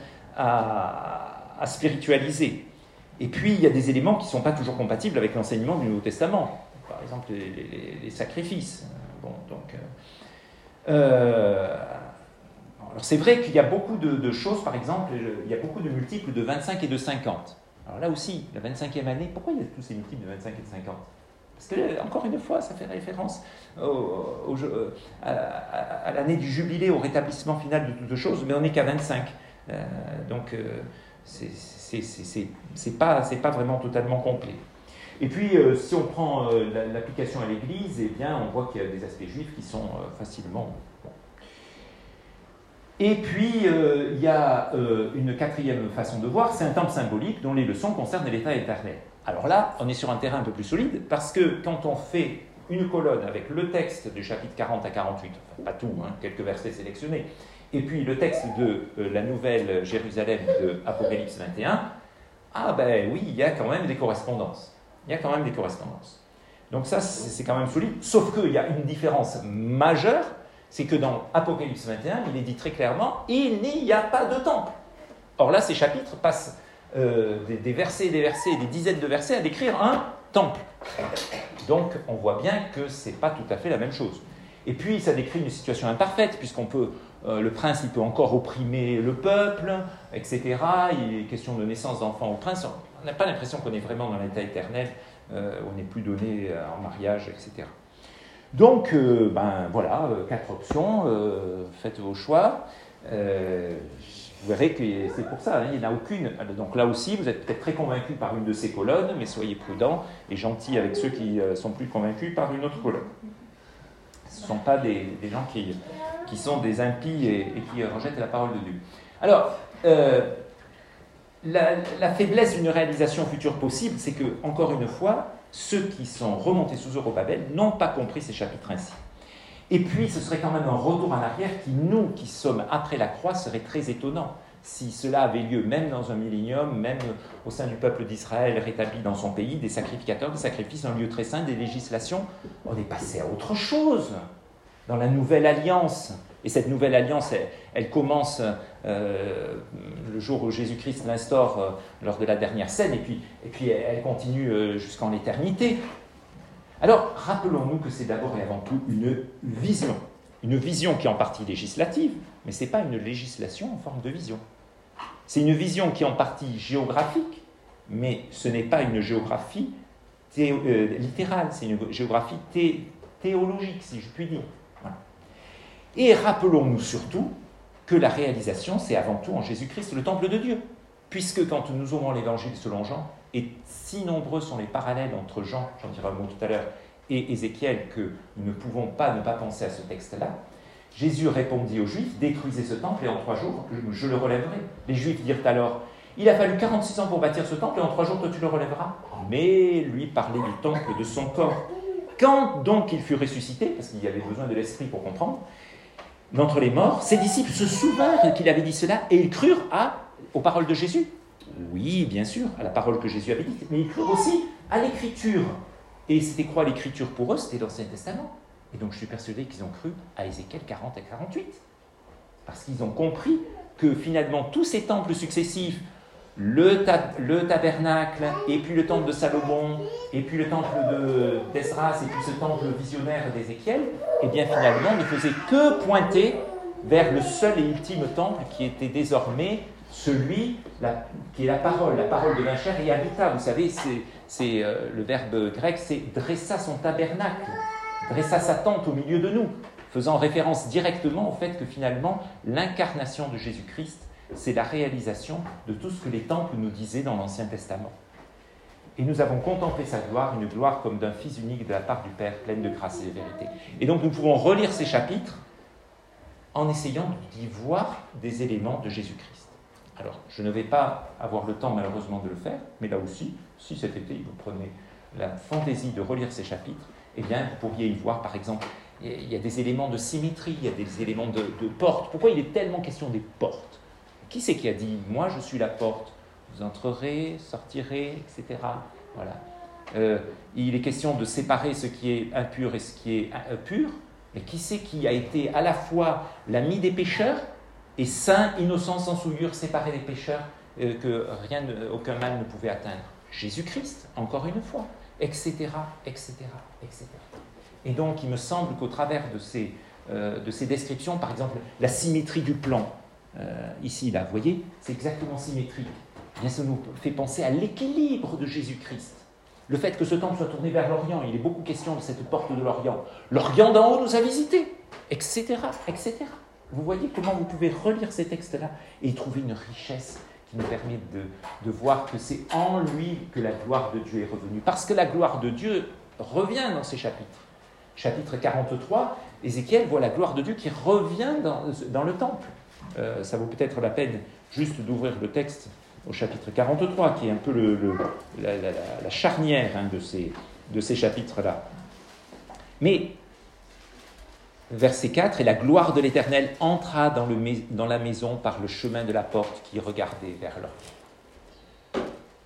Speaker 1: à, à spiritualiser. Et puis, il y a des éléments qui ne sont pas toujours compatibles avec l'enseignement du Nouveau Testament. Par exemple, les, les, les sacrifices. Bon, donc... Euh, alors, c'est vrai qu'il y a beaucoup de, de choses, par exemple, il y a beaucoup de multiples de vingt-cinq et de cinquante. Alors là aussi, la vingt-cinquième année, pourquoi il y a tous ces multiples de vingt-cinq et de cinquante? Parce que, encore une fois, ça fait référence au, au, à, à, à l'année du jubilé, au rétablissement final de toutes choses, mais on n'est qu'à vingt-cinq. Euh, donc, euh, c'est, c'est, c'est, c'est, c'est, pas, c'est pas vraiment totalement complet. Et puis, euh, si on prend euh, la, l'application à l'Église, eh bien, on voit qu'il y a des aspects juifs qui sont euh, facilement... Bon. Et puis, euh, il y a euh, une quatrième façon de voir, c'est un temple symbolique dont les leçons concernent l'état éternel. Alors là, on est sur un terrain un peu plus solide, parce que quand on fait une colonne avec le texte du chapitre quarante à quarante-huit, enfin pas tout, hein, quelques versets sélectionnés, et puis le texte de euh, la nouvelle Jérusalem de Apocalypse vingt et un, ah ben oui, il y a quand même des correspondances. Il y a quand même des correspondances. Donc ça, c'est, c'est quand même solide, sauf qu'il y a une différence majeure, c'est que dans Apocalypse vingt et un, il est dit très clairement, il n'y a pas de temple. Or là, ces chapitres passent Euh, des, des versets et des versets, des dizaines de versets à décrire un temple. Donc on voit bien que ce n'est pas tout à fait la même chose. Et puis ça décrit une situation imparfaite, puisqu'on peut, euh, le prince il peut encore opprimer le peuple, et cetera. Il est question de naissance d'enfants au prince. On n'a pas l'impression qu'on est vraiment dans l'état éternel, euh, on n'est plus donné en mariage, et cetera. Donc, euh, ben voilà, euh, quatre options, euh, faites vos choix. Euh, Vous verrez que c'est pour ça, hein, il n'y en a aucune. Donc là aussi, vous êtes peut-être très convaincu par une de ces colonnes, mais soyez prudents et gentils avec ceux qui euh, sont plus convaincus par une autre colonne. Ce ne sont pas des, des gens qui, qui sont des impies et, et qui rejettent la parole de Dieu. Alors, euh, la, la faiblesse d'une réalisation future possible, c'est que, encore une fois, ceux qui sont remontés sous Zorobabel n'ont pas compris ces chapitres ainsi. Et puis, ce serait quand même un retour en arrière qui, nous, qui sommes après la croix, serait très étonnant. Si cela avait lieu, même dans un millénium, même au sein du peuple d'Israël rétabli dans son pays, des sacrificateurs, des sacrifices, un lieu très saint, des législations, on est passé à autre chose dans la nouvelle alliance. Et cette nouvelle alliance, elle, elle commence euh, le jour où Jésus-Christ l'instaure euh, lors de la dernière scène, et puis, et puis elle, elle continue euh, jusqu'en l'éternité. Alors, rappelons-nous que c'est d'abord et avant tout une vision. Une vision qui est en partie législative, mais ce n'est pas une législation en forme de vision. C'est une vision qui est en partie géographique, mais ce n'est pas une géographie thé- euh, littérale, c'est une géographie thé- théologique, si je puis dire. Voilà. Et rappelons-nous surtout que la réalisation, c'est avant tout en Jésus-Christ, le temple de Dieu. Puisque quand nous ouvrons l'évangile selon Jean, et si nombreux sont les parallèles entre Jean, j'en dirai un mot tout à l'heure, et Ézéchiel, que nous ne pouvons pas ne pas penser à ce texte-là, Jésus répondit aux Juifs, détruisez ce temple et en trois jours, je le relèverai. Les Juifs dirent alors, il a fallu quarante-six ans pour bâtir ce temple et en trois jours, toi tu le relèveras. Mais lui parlait du temple de son corps. Quand donc il fut ressuscité, parce qu'il y avait besoin de l'esprit pour comprendre, d'entre les morts, ses disciples se souvinrent qu'il avait dit cela et ils crurent à, aux paroles de Jésus. Oui, bien sûr, à la parole que Jésus avait dite, mais ils crurent aussi à l'écriture. Et c'était quoi l'écriture pour eux? C'était l'Ancien Testament. Et donc je suis persuadé qu'ils ont cru à Ézéchiel quarante et quarante-huit. Parce qu'ils ont compris que finalement tous ces temples successifs, le, tab- le tabernacle, et puis le temple de Salomon, et puis le temple de, d'Esdras, et puis ce temple visionnaire d'Ézéchiel, eh bien finalement ne faisaient que pointer vers le seul et ultime temple qui était désormais celui la, qui est la parole, la parole de la chair et habita. Vous savez, c'est, c'est, euh, le verbe grec, c'est dressa son tabernacle, dressa sa tente au milieu de nous, faisant référence directement au fait que finalement, l'incarnation de Jésus-Christ, c'est la réalisation de tout ce que les temples nous disaient dans l'Ancien Testament. Et nous avons contemplé sa gloire, une gloire comme d'un Fils unique de la part du Père, pleine de grâce et de vérité. Et donc nous pouvons relire ces chapitres en essayant d'y voir des éléments de Jésus-Christ. Alors, je ne vais pas avoir le temps malheureusement de le faire, mais là aussi, si cet été vous prenez la fantaisie de relire ces chapitres, eh bien vous pourriez y voir par exemple, il y a des éléments de symétrie, il y a des éléments de, de porte. Pourquoi il est tellement question des portes? Qui c'est qui a dit « moi je suis la porte » Vous entrerez, sortirez, et cetera. Voilà. Euh, il est question de séparer ce qui est impur et ce qui est euh, pur. Mais qui c'est qui a été à la fois l'ami des pécheurs et saint, innocent, sans souillure, séparé des pécheurs, euh, que rien, aucun mal ne pouvait atteindre? Jésus-Christ, encore une fois, et cetera, et cetera, et cetera. Et donc, il me semble qu'au travers de ces, euh, de ces descriptions, par exemple, la symétrie du plan, euh, ici, là, vous voyez, c'est exactement symétrique. Eh bien, ça nous fait penser à l'équilibre de Jésus-Christ. Le fait que ce temple soit tourné vers l'Orient, il est beaucoup question de cette porte de l'Orient. L'Orient d'en haut nous a visités, et cetera, et cetera. Vous voyez comment vous pouvez relire ces textes-là et y trouver une richesse qui nous permet de, de voir que c'est en lui que la gloire de Dieu est revenue. Parce que la gloire de Dieu revient dans ces chapitres. Chapitre quarante-trois, Ézéchiel voit la gloire de Dieu qui revient dans, dans le temple. Euh, ça vaut peut-être la peine juste d'ouvrir le texte au chapitre quarante-trois, qui est un peu le, le, la, la, la charnière hein, de ces, de ces chapitres-là. Mais, verset quatre, « Et la gloire de l'Éternel entra dans, le, dans la maison par le chemin de la porte qui regardait vers l'Orient. »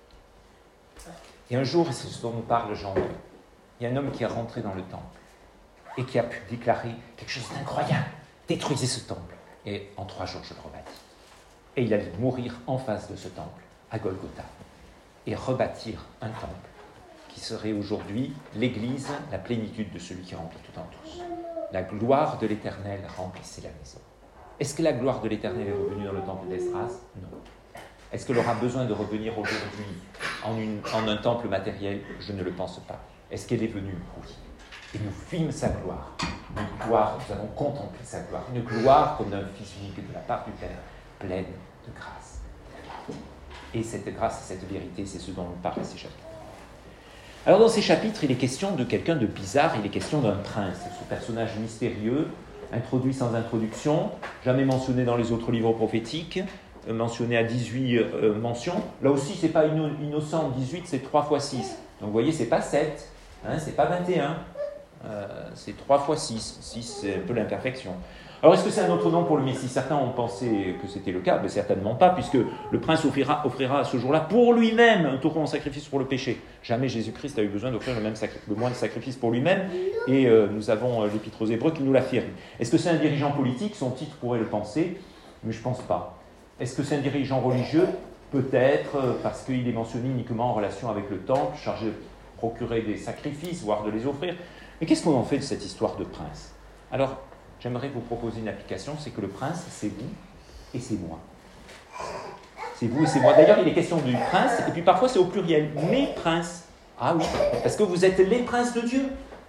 Speaker 1: Et un jour, c'est ce dont nous parle Jean, il y a un homme qui est rentré dans le temple et qui a pu déclarer quelque chose d'incroyable. « Détruisez ce temple, et en trois jours, je le rebâtis. » Et il allait mourir en face de ce temple, à Golgotha, et rebâtir un temple qui serait aujourd'hui l'Église, la plénitude de celui qui remplit tout en tous. La gloire de l'Éternel remplissait la maison. Est-ce que la gloire de l'Éternel est revenue dans le temple d'Esdras? Non. Est-ce qu'elle aura besoin de revenir aujourd'hui en, une, en un temple matériel? Je ne le pense pas. Est-ce qu'elle est venue? Oui. Et nous fîmes sa gloire. Une gloire, nous avons contemplé sa gloire. Une gloire comme d'un Fils unique de la part du Père, pleine de grâce. Et cette grâce et cette vérité, c'est ce dont nous parlent ces chapitres. Alors dans ces chapitres, il est question de quelqu'un de bizarre, il est question d'un prince, ce personnage mystérieux, introduit sans introduction, jamais mentionné dans les autres livres prophétiques, euh, mentionné à dix-huit euh, mentions. Là aussi, c'est pas inno- innocent, dix-huit, c'est trois fois six. Donc vous voyez, c'est pas sept, hein, c'est pas vingt et un, euh, c'est trois fois six. six, c'est un peu l'imperfection. Alors, est-ce que c'est un autre nom pour le Messie? Certains ont pensé que c'était le cas, mais certainement pas, puisque le prince offrira, offrira à ce jour-là pour lui-même un taureau en sacrifice pour le péché. Jamais Jésus-Christ a eu besoin d'offrir le, même sacri- le moindre sacrifice pour lui-même, et euh, nous avons euh, l'Épître aux Hébreux qui nous l'affirme. Est-ce que c'est un dirigeant politique? Son titre pourrait le penser, mais je ne pense pas. Est-ce que c'est un dirigeant religieux? Peut-être, euh, parce qu'il est mentionné uniquement en relation avec le temple, chargé de procurer des sacrifices, voire de les offrir. Mais qu'est-ce qu'on en fait de cette histoire de prince? Alors, j'aimerais vous proposer une application, c'est que le prince, c'est vous et c'est moi. C'est vous et c'est moi. D'ailleurs, il est question du prince, et puis parfois c'est au pluriel. Mes princes. Ah oui, parce que vous êtes les princes de Dieu.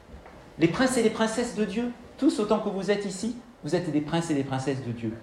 Speaker 1: Les princes et les princesses de Dieu. Tous autant que vous êtes ici, vous êtes des princes et des princesses de Dieu.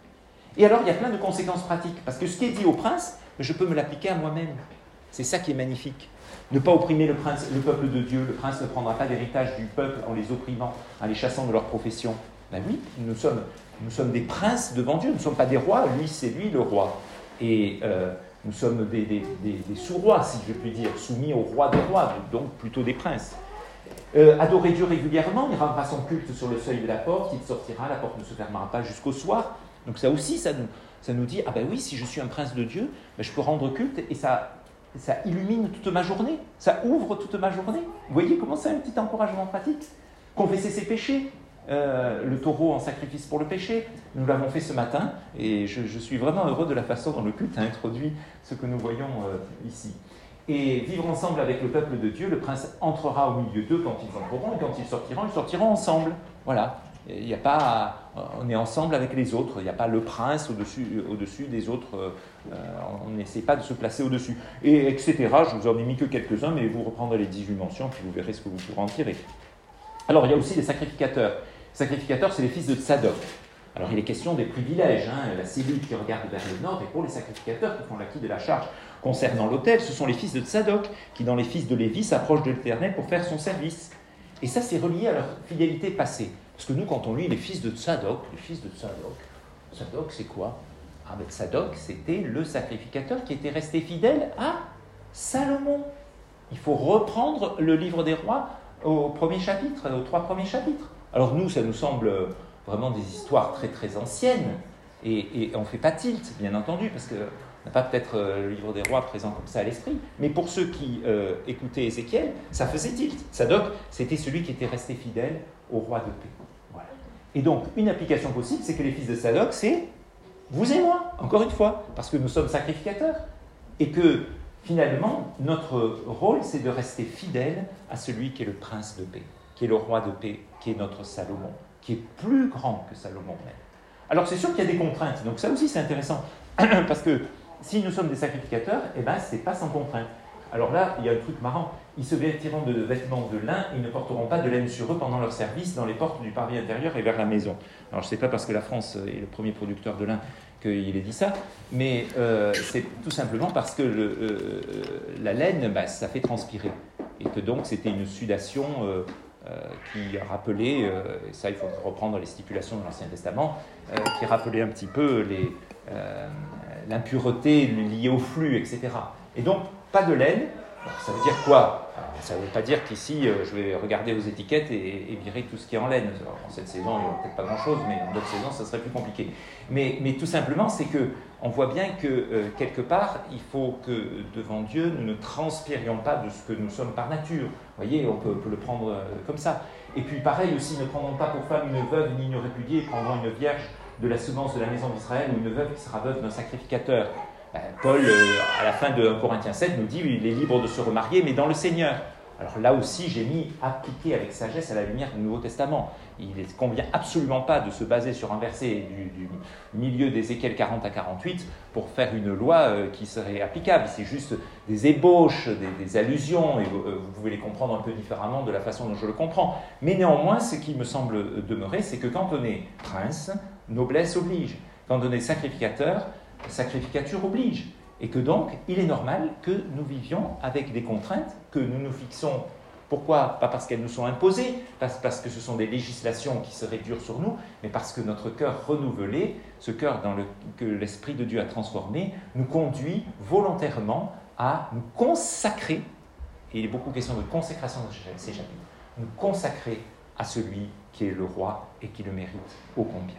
Speaker 1: Et alors, il y a plein de conséquences pratiques. Parce que ce qui est dit au prince, je peux me l'appliquer à moi-même. C'est ça qui est magnifique. Ne pas opprimer le, prince, le peuple de Dieu. Le prince ne prendra pas d'héritage du peuple en les opprimant, en les chassant de leur profession. Ben oui, nous sommes, nous sommes des princes devant Dieu. Nous ne sommes pas des rois. Lui, c'est lui le roi. Et euh, nous sommes des, des, des, des sous-rois, si je puis dire, soumis au roi des rois, donc plutôt des princes. Euh, adorer Dieu régulièrement, il rendra son culte sur le seuil de la porte, il sortira, la porte ne se fermera pas jusqu'au soir. Donc ça aussi, ça nous, ça nous dit, ah ben oui, si je suis un prince de Dieu, ben je peux rendre culte et ça, ça illumine toute ma journée, ça ouvre toute ma journée. Vous voyez comment c'est un petit encouragement pratique. Confesser ses péchés, euh, le taureau en sacrifice pour le péché, nous l'avons fait ce matin et je, je suis vraiment heureux de la façon dont le culte a introduit ce que nous voyons euh, ici. Et vivre ensemble avec le peuple de Dieu, le prince entrera au milieu d'eux quand ils entreront, et quand ils sortiront, ils sortiront ensemble. Voilà. Il n'y a pas, on est ensemble avec les autres, il n'y a pas le prince au-dessus, au-dessus des autres, euh, on n'essaie pas de se placer au-dessus. Et etc. Je vous en ai mis que quelques-uns, mais vous reprendrez les dix-huit mentions, puis vous verrez ce que vous pourrez en tirer. Alors, il y a aussi les sacrificateurs. Les sacrificateurs, c'est les fils de Tsadok. Alors, il est question des privilèges. Hein. La cellule qui regarde vers le nord, et pour les sacrificateurs qui font l'acquis de la charge concernant l'autel, ce sont les fils de Tsadok qui, dans les fils de Lévi, s'approchent de l'Éternel pour faire son service. Et ça, c'est relié à leur fidélité passée. Parce que nous, quand on lit les fils de Tsadok, les fils de Tsadok, Tsadok, c'est quoi? Ah ben, Tsadok, c'était le sacrificateur qui était resté fidèle à Salomon. Il faut reprendre le livre des rois au premier chapitre, aux trois premiers chapitres. Alors nous, ça nous semble vraiment des histoires très très anciennes, et, et on ne fait pas tilt, bien entendu, parce qu'on n'a pas peut-être le livre des rois présent comme ça à l'esprit, mais pour ceux qui euh, écoutaient Ézéchiel, ça faisait tilt. Tsadok, c'était celui qui était resté fidèle au roi de paix. Voilà. Et donc, une application possible, c'est que les fils de Tsadok, c'est vous et moi, encore une fois, parce que nous sommes sacrificateurs, et que finalement, notre rôle, c'est de rester fidèle à celui qui est le prince de paix, qui est le roi de paix, qui est notre Salomon, qui est plus grand que Salomon même. Alors c'est sûr qu'il y a des contraintes, donc ça aussi c'est intéressant, parce que si nous sommes des sacrificateurs, eh ben, c'est pas sans contrainte. Alors là, il y a un truc marrant, ils se vêtiront de vêtements de lin, ils ne porteront pas de laine sur eux pendant leur service dans les portes du parvis intérieur et vers la maison. Alors je ne sais pas parce que la France est le premier producteur de lin qu'il ait dit ça, mais euh, c'est tout simplement parce que le, euh, la laine, bah, ça fait transpirer, et que donc c'était une sudation euh, euh, qui rappelait, euh, et ça il faut reprendre les stipulations de l'Ancien Testament, euh, qui rappelait un petit peu les, euh, l'impureté liée au flux, et cetera. Et donc, pas de laine. Alors, ça veut dire quoi? Alors, ça ne veut pas dire qu'ici, euh, je vais regarder aux étiquettes et, et virer tout ce qui est en laine. Alors, en cette saison, il n'y aura peut-être pas grand-chose, mais en d'autres saisons, ça serait plus compliqué. Mais, mais tout simplement, c'est qu'on voit bien que, euh, quelque part, il faut que, devant Dieu, nous ne transpirions pas de ce que nous sommes par nature. Vous voyez, on peut, on peut le prendre euh, comme ça. Et puis, pareil aussi, ne prendrons pas pour femme une veuve ni une répudiée, prendrons une vierge de la semence de la maison d'Israël ou une veuve qui sera veuve d'un sacrificateur. Paul, à la fin de Corinthiens sept, nous dit qu'il est libre de se remarier, mais dans le Seigneur. Alors là aussi, j'ai mis appliqué avec sagesse à la lumière du Nouveau Testament. Il ne convient absolument pas de se baser sur un verset du, du milieu d'Ézéchiel quarante à quarante-huit pour faire une loi qui serait applicable. C'est juste des ébauches, des, des allusions, et vous, vous pouvez les comprendre un peu différemment de la façon dont je le comprends. Mais néanmoins, ce qui me semble demeurer, c'est que quand on est prince, noblesse oblige. Quand on est sacrificateur, sacrificature oblige, et que donc il est normal que nous vivions avec des contraintes que nous nous fixons. Pourquoi? Pas parce qu'elles nous sont imposées, pas parce que ce sont des législations qui seraient dures sur nous, mais parce que notre cœur renouvelé, ce cœur dans le, que l'Esprit de Dieu a transformé, nous conduit volontairement à nous consacrer, et il est beaucoup question de consécration dans ces chapitres, nous consacrer à celui qui est le roi et qui le mérite ô combien.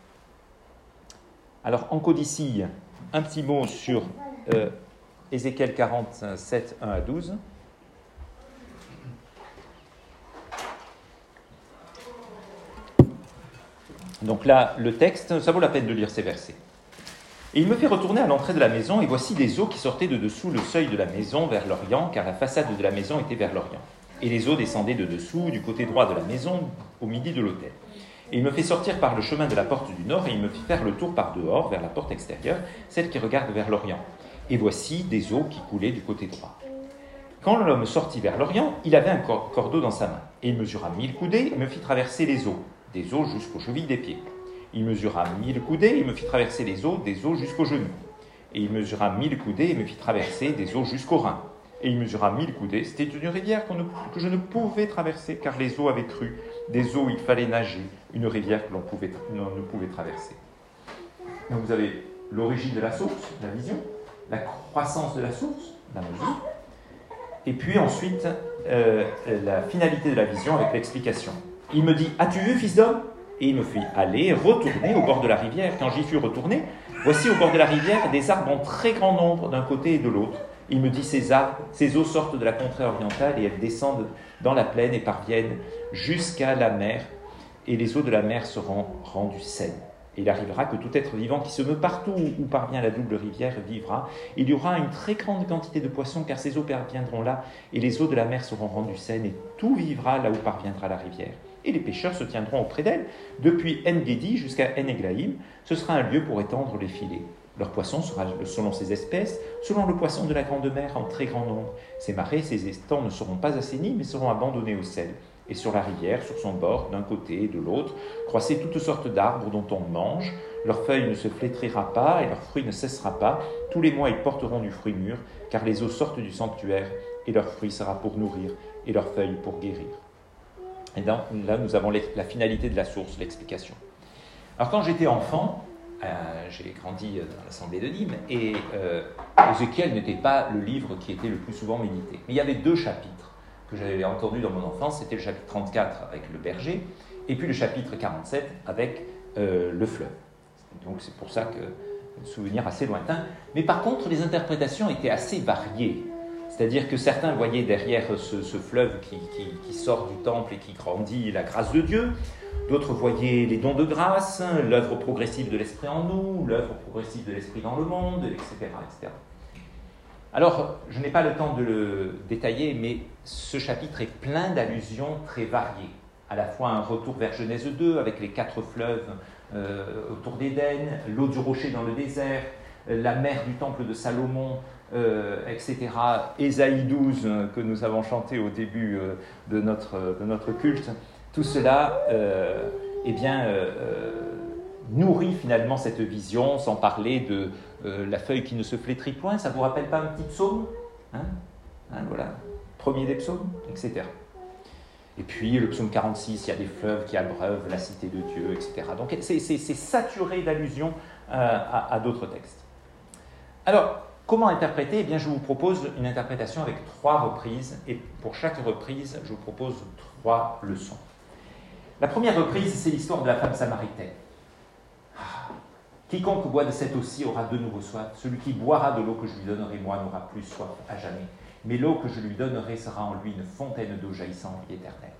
Speaker 1: Alors, en codicille, un petit mot sur euh, Ézéchiel quarante-sept, un à douze. Donc là, le texte, ça vaut la peine de lire ces versets. Et il me fait retourner à l'entrée de la maison, et voici des eaux qui sortaient de dessous le seuil de la maison vers l'orient, car la façade de la maison était vers l'orient. Et les eaux descendaient de dessous, du côté droit de la maison, au midi de l'autel. Et il me fait sortir par le chemin de la porte du nord, et il me fait faire le tour par dehors, vers la porte extérieure, celle qui regarde vers l'Orient. Et voici des eaux qui coulaient du côté droit. Quand l'homme sortit vers l'Orient, il avait un cordeau dans sa main. Et il mesura mille coudées, et me fit traverser les eaux, des eaux jusqu'aux chevilles des pieds. Il mesura mille coudées, et me fit traverser les eaux, des eaux jusqu'aux genoux. Et il mesura mille coudées, et me fit traverser des eaux jusqu'aux reins. Et il mesura mille coudées. C'était une rivière qu'on ne, que je ne pouvais traverser, car les eaux avaient cru. Des eaux, il fallait nager. Une rivière que l'on pouvait, l'on ne pouvait traverser. Donc vous avez l'origine de la source, la vision, la croissance de la source, la mesure, et puis ensuite euh, la finalité de la vision avec l'explication. Il me dit « As-tu vu, fils d'homme ?» Et il me fit aller, retourner au bord de la rivière. Quand j'y fus retourné, voici au bord de la rivière des arbres en très grand nombre d'un côté et de l'autre. Il me dit, ces arbres, ces eaux sortent de la contrée orientale et elles descendent dans la plaine et parviennent jusqu'à la mer, et les eaux de la mer seront rendues saines. Et il arrivera que tout être vivant qui se meut partout où parvient la double rivière vivra. Il y aura une très grande quantité de poissons, car ces eaux parviendront là, et les eaux de la mer seront rendues saines, et tout vivra là où parviendra la rivière. Et les pêcheurs se tiendront auprès d'elle, depuis En-Gedi jusqu'à En-Eglaïm. Ce sera un lieu pour étendre les filets. Leur poisson sera selon ses espèces, selon le poisson de la grande mer en très grand nombre. Ces marais, ces étangs ne seront pas assainis, mais seront abandonnés au sel. Et sur la rivière, sur son bord, d'un côté et de l'autre, croissaient toutes sortes d'arbres dont on mange. Leur feuille ne se flétrira pas et leur fruit ne cessera pas. Tous les mois, ils porteront du fruit mûr, car les eaux sortent du sanctuaire, et leur fruit sera pour nourrir, et leur feuille pour guérir. Et donc, là, nous avons la finalité de la source, l'explication. Alors, quand j'étais enfant, euh, j'ai grandi dans l'assemblée de Nîmes, et euh, Ézéchiel n'était pas le livre qui était le plus souvent médité. Mais il y avait deux chapitres que j'avais entendus dans mon enfance. C'était le chapitre trente-quatre avec le berger, et puis le chapitre quarante-sept avec euh, le fleuve. Donc, c'est pour ça que un souvenir assez lointain. Mais par contre, les interprétations étaient assez variées. C'est-à-dire que certains voyaient derrière ce, ce fleuve qui, qui, qui sort du temple et qui grandit la grâce de Dieu. D'autres voyaient les dons de grâce, l'œuvre progressive de l'Esprit en nous, l'œuvre progressive de l'Esprit dans le monde, et cetera, et cetera. Alors, je n'ai pas le temps de le détailler, mais ce chapitre est plein d'allusions très variées. À la fois un retour vers Genèse deux, avec les quatre fleuves euh, autour d'Éden, l'eau du rocher dans le désert, la mer du temple de Salomon, Euh, et cetera, Ésaïe douze, euh, que nous avons chanté au début euh, de, notre, de notre culte, tout cela euh, eh bien, euh, nourrit finalement cette vision, sans parler de euh, la feuille qui ne se flétrit point. Ça ne vous rappelle pas un petit psaume, hein hein, voilà, premier des psaumes, et cetera. Et puis le psaume quarante-six, il y a des fleuves qui abreuvent la cité de Dieu, et cetera. Donc c'est, c'est, c'est saturé d'allusions euh, à, à d'autres textes. Alors, comment interpréter ? Eh bien, je vous propose une interprétation avec trois reprises, et pour chaque reprise, je vous propose trois leçons. La première reprise, c'est l'histoire de la femme samaritaine. Ah. Quiconque boit de cette eau-ci aura de nouveau soif. Celui qui boira de l'eau que je lui donnerai, moi, n'aura plus soif à jamais. Mais l'eau que je lui donnerai sera en lui une fontaine d'eau jaillissant en vie éternelle.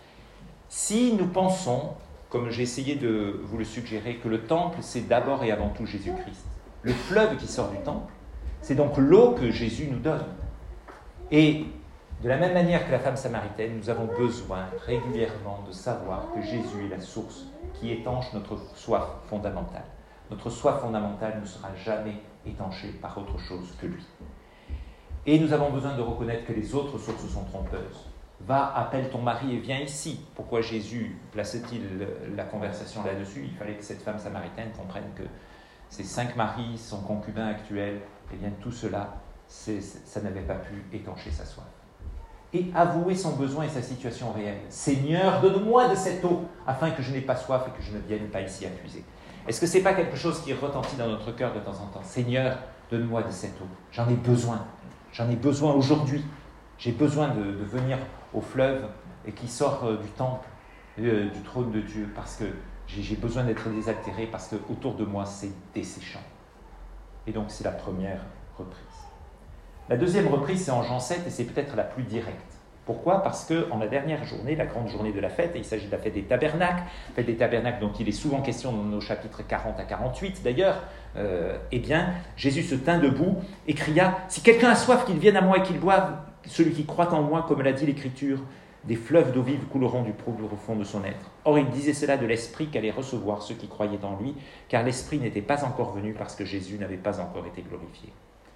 Speaker 1: Si nous pensons, comme j'ai essayé de vous le suggérer, que le temple, c'est d'abord et avant tout Jésus-Christ, le fleuve qui sort du temple, c'est donc l'eau que Jésus nous donne. Et de la même manière que la femme samaritaine, nous avons besoin régulièrement de savoir que Jésus est la source qui étanche notre soif fondamentale. Notre soif fondamentale ne sera jamais étanchée par autre chose que lui. Et nous avons besoin de reconnaître que les autres sources sont trompeuses. Va, appelle ton mari et viens ici. Pourquoi Jésus place-t-il la conversation là-dessus ? Il fallait que cette femme samaritaine comprenne que ses cinq maris, son concubin actuel, eh bien tout cela, c'est, ça n'avait pas pu étancher sa soif. Et avouer son besoin et sa situation réelle. Seigneur, donne-moi de cette eau, afin que je n'ai pas soif et que je ne vienne pas ici à puiser. Est-ce que ce n'est pas quelque chose qui retentit dans notre cœur de temps en temps ? Seigneur, donne-moi de cette eau. J'en ai besoin. J'en ai besoin aujourd'hui. J'ai besoin de, de venir au fleuve et qui sort du temple, euh, du trône de Dieu, parce que j'ai, j'ai besoin d'être désaltéré, parce que autour de moi, c'est desséchant. Et donc, c'est la première reprise. La deuxième reprise, c'est en Jean sept, et c'est peut-être la plus directe. Pourquoi ? Parce qu'en la dernière journée, la grande journée de la fête, et il s'agit de la fête des tabernacles, fête des tabernacles dont il est souvent question dans nos chapitres quarante à quarante-huit d'ailleurs, euh, eh bien, Jésus se tint debout et cria « Si quelqu'un a soif, qu'il vienne à moi et qu'il boive, celui qui croit en moi, comme l'a dit l'Écriture, des fleuves d'eau vive couleront du profond de son être. Or, il disait cela de l'Esprit qu'allaient recevoir ceux qui croyaient en lui, car l'Esprit n'était pas encore venu parce que Jésus n'avait pas encore été glorifié.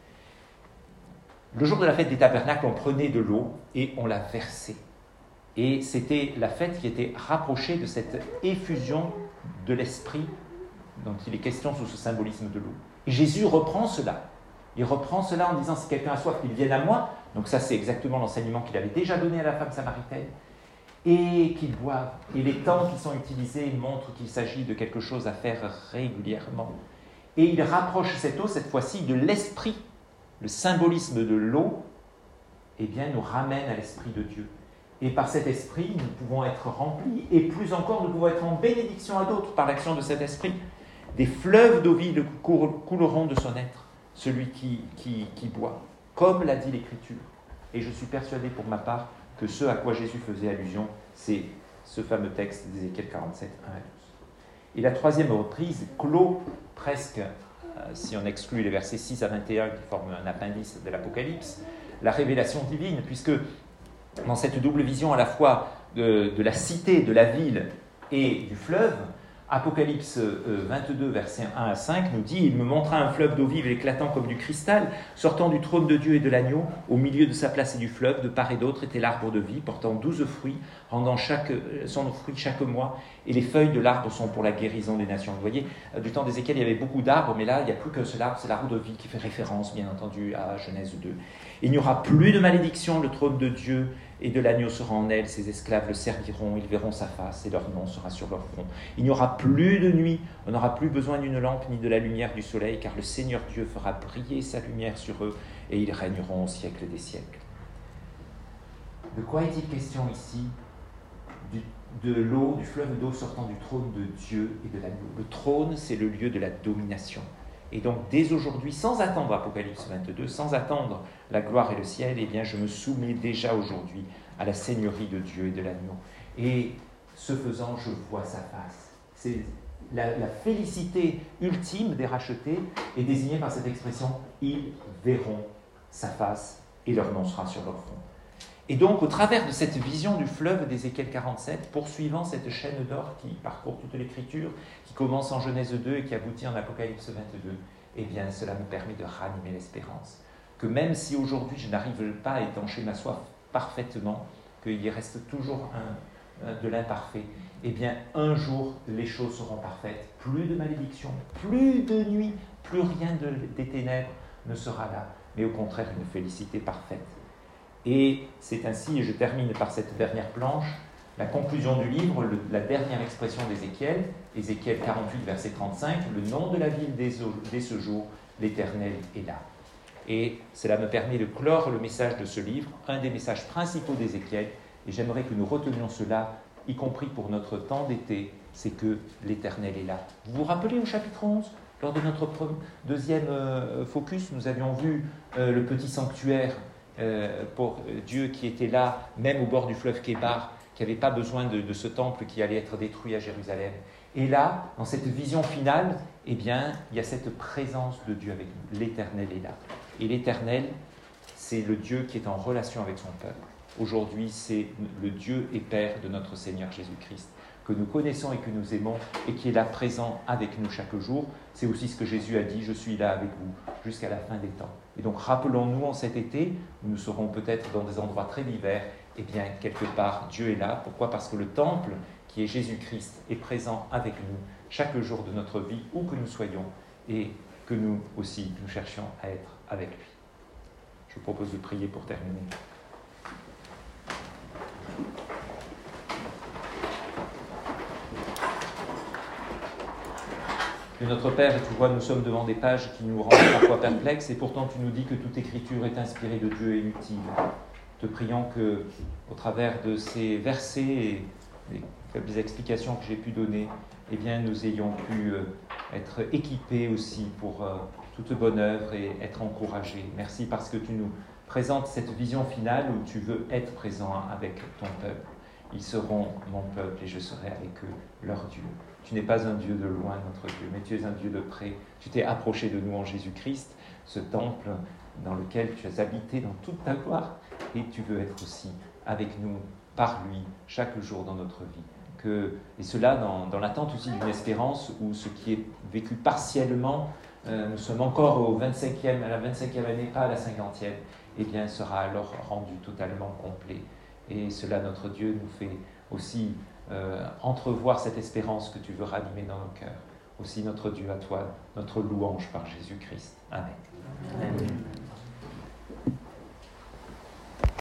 Speaker 1: Le jour de la fête des tabernacles, on prenait de l'eau et on la versait. Et c'était la fête qui était rapprochée de cette effusion de l'Esprit dont il est question sous ce symbolisme de l'eau. Et Jésus reprend cela. Il reprend cela en disant, si quelqu'un a soif, qu'il vienne à moi. Donc ça, c'est exactement l'enseignement qu'il avait déjà donné à la femme samaritaine. Et qu'il boive. Et les temps qui sont utilisés montrent qu'il s'agit de quelque chose à faire régulièrement. Et il rapproche cette eau, cette fois-ci, de l'Esprit. Le symbolisme de l'eau, eh bien, nous ramène à l'Esprit de Dieu. Et par cet Esprit, nous pouvons être remplis. Et plus encore, nous pouvons être en bénédiction à d'autres par l'action de cet Esprit. Des fleuves d'eau vive couleront de son être, celui qui, qui, qui boit, comme l'a dit l'Écriture. Et je suis persuadé pour ma part que ce à quoi Jésus faisait allusion, c'est ce fameux texte d'Ézéchiel quarante-sept, un à douze. Et la troisième reprise clôt presque, euh, si on exclut les versets six à vingt et un qui forment un appendice de l'Apocalypse, la révélation divine, puisque dans cette double vision à la fois de, de la cité, de la ville et du fleuve, Apocalypse vingt-deux, versets un à cinq, nous dit « Il me montra un fleuve d'eau vive éclatant comme du cristal, sortant du trône de Dieu et de l'agneau. Au milieu de sa place et du fleuve, de part et d'autre, était l'arbre de vie, portant douze fruits, rendant chaque, son fruit chaque mois. Et les feuilles de l'arbre sont pour la guérison des nations. » Vous voyez, du temps d'Ézéchiel, il y avait beaucoup d'arbres, mais là, il n'y a plus qu'un seul arbre, c'est l'arbre de vie qui fait référence, bien entendu, à Genèse deux. « Il n'y aura plus de malédiction, le trône de Dieu et de l'agneau sera en elle, ses esclaves le serviront, ils verront sa face et leur nom sera sur leur front. Il n'y aura plus de nuit, on n'aura plus besoin d'une lampe ni de la lumière du soleil, car le Seigneur Dieu fera briller sa lumière sur eux et ils régneront au siècle des siècles. » De quoi est-il question ici? du, De l'eau, du fleuve d'eau sortant du trône de Dieu et de l'agneau. Le trône, c'est le lieu de la domination. Et donc, dès aujourd'hui, sans attendre Apocalypse vingt-deux, sans attendre la gloire et le ciel, eh bien, je me soumets déjà aujourd'hui à la seigneurie de Dieu et de l'agneau. Et ce faisant, je vois sa face. C'est la, la félicité ultime des rachetés est désignée par cette expression « ils verront sa face et leur nom sera sur leur front ». Et donc, au travers de cette vision du fleuve d'Ézéchiel quarante-sept, poursuivant cette chaîne d'or qui parcourt toute l'Écriture, qui commence en Genèse deux et qui aboutit en Apocalypse vingt-deux, eh bien, cela me permet de ranimer l'espérance. Que même si aujourd'hui je n'arrive pas à étancher ma soif parfaitement, qu'il y reste toujours un, un, de l'imparfait, eh bien, un jour, les choses seront parfaites. Plus de malédiction, plus de nuit, plus rien de, des ténèbres ne sera là, mais au contraire, une félicité parfaite. Et c'est ainsi, et je termine par cette dernière planche, la conclusion du livre, le, la dernière expression d'Ézéchiel, Ézéchiel quarante-huit, verset trente-cinq, le nom de la ville dès, dès ce jour, l'Éternel est là. Et cela me permet de clore le message de ce livre, un des messages principaux d'Ézéchiel, et j'aimerais que nous retenions cela, y compris pour notre temps d'été, c'est que l'Éternel est là. Vous vous rappelez au chapitre onze, lors de notre deuxième euh, focus, nous avions vu euh, le petit sanctuaire euh, pour Dieu qui était là, même au bord du fleuve Kébar, qui n'avait pas besoin de, de ce temple qui allait être détruit à Jérusalem. Et là, dans cette vision finale, eh bien, il y a cette présence de Dieu avec nous. L'Éternel est là. Et l'Éternel, c'est le Dieu qui est en relation avec son peuple. Aujourd'hui, c'est le Dieu et Père de notre Seigneur Jésus-Christ, que nous connaissons et que nous aimons, et qui est là présent avec nous chaque jour. C'est aussi ce que Jésus a dit, « Je suis là avec vous jusqu'à la fin des temps ». Et donc, rappelons-nous en cet été, où nous serons peut-être dans des endroits très divers, eh bien, quelque part, Dieu est là. Pourquoi ? Parce que le temple, qui est Jésus-Christ, est présent avec nous chaque jour de notre vie, où que nous soyons, et que nous aussi, nous cherchions à être avec lui. Je vous propose de prier pour terminer. Et notre Père, tu vois, nous sommes devant des pages qui nous rendent parfois perplexes, et pourtant tu nous dis que toute écriture est inspirée de Dieu et utile. Te prions que, au travers de ces versets et des faibles explications que j'ai pu donner, eh bien, nous ayons pu être équipés aussi pour toute bonne œuvre et être encouragés. Merci parce que tu nous présentes cette vision finale où tu veux être présent avec ton peuple. Ils seront mon peuple et je serai avec eux, leur Dieu. Tu n'es pas un Dieu de loin, notre Dieu, mais tu es un Dieu de près. Tu t'es approché de nous en Jésus-Christ, ce temple dans lequel tu as habité dans toute ta gloire, et tu veux être aussi avec nous par lui chaque jour dans notre vie. Que, et cela dans, dans l'attente aussi d'une espérance où ce qui est vécu partiellement, euh, nous sommes encore au vingt-cinquième, à la vingt-cinquième année, pas à la cinquantième, et bien sera alors rendu totalement complet. Et cela, notre Dieu, nous fait aussi euh, entrevoir cette espérance que tu veux ranimer dans nos cœurs. Aussi notre Dieu à toi, notre louange par Jésus-Christ. Amen. Amen.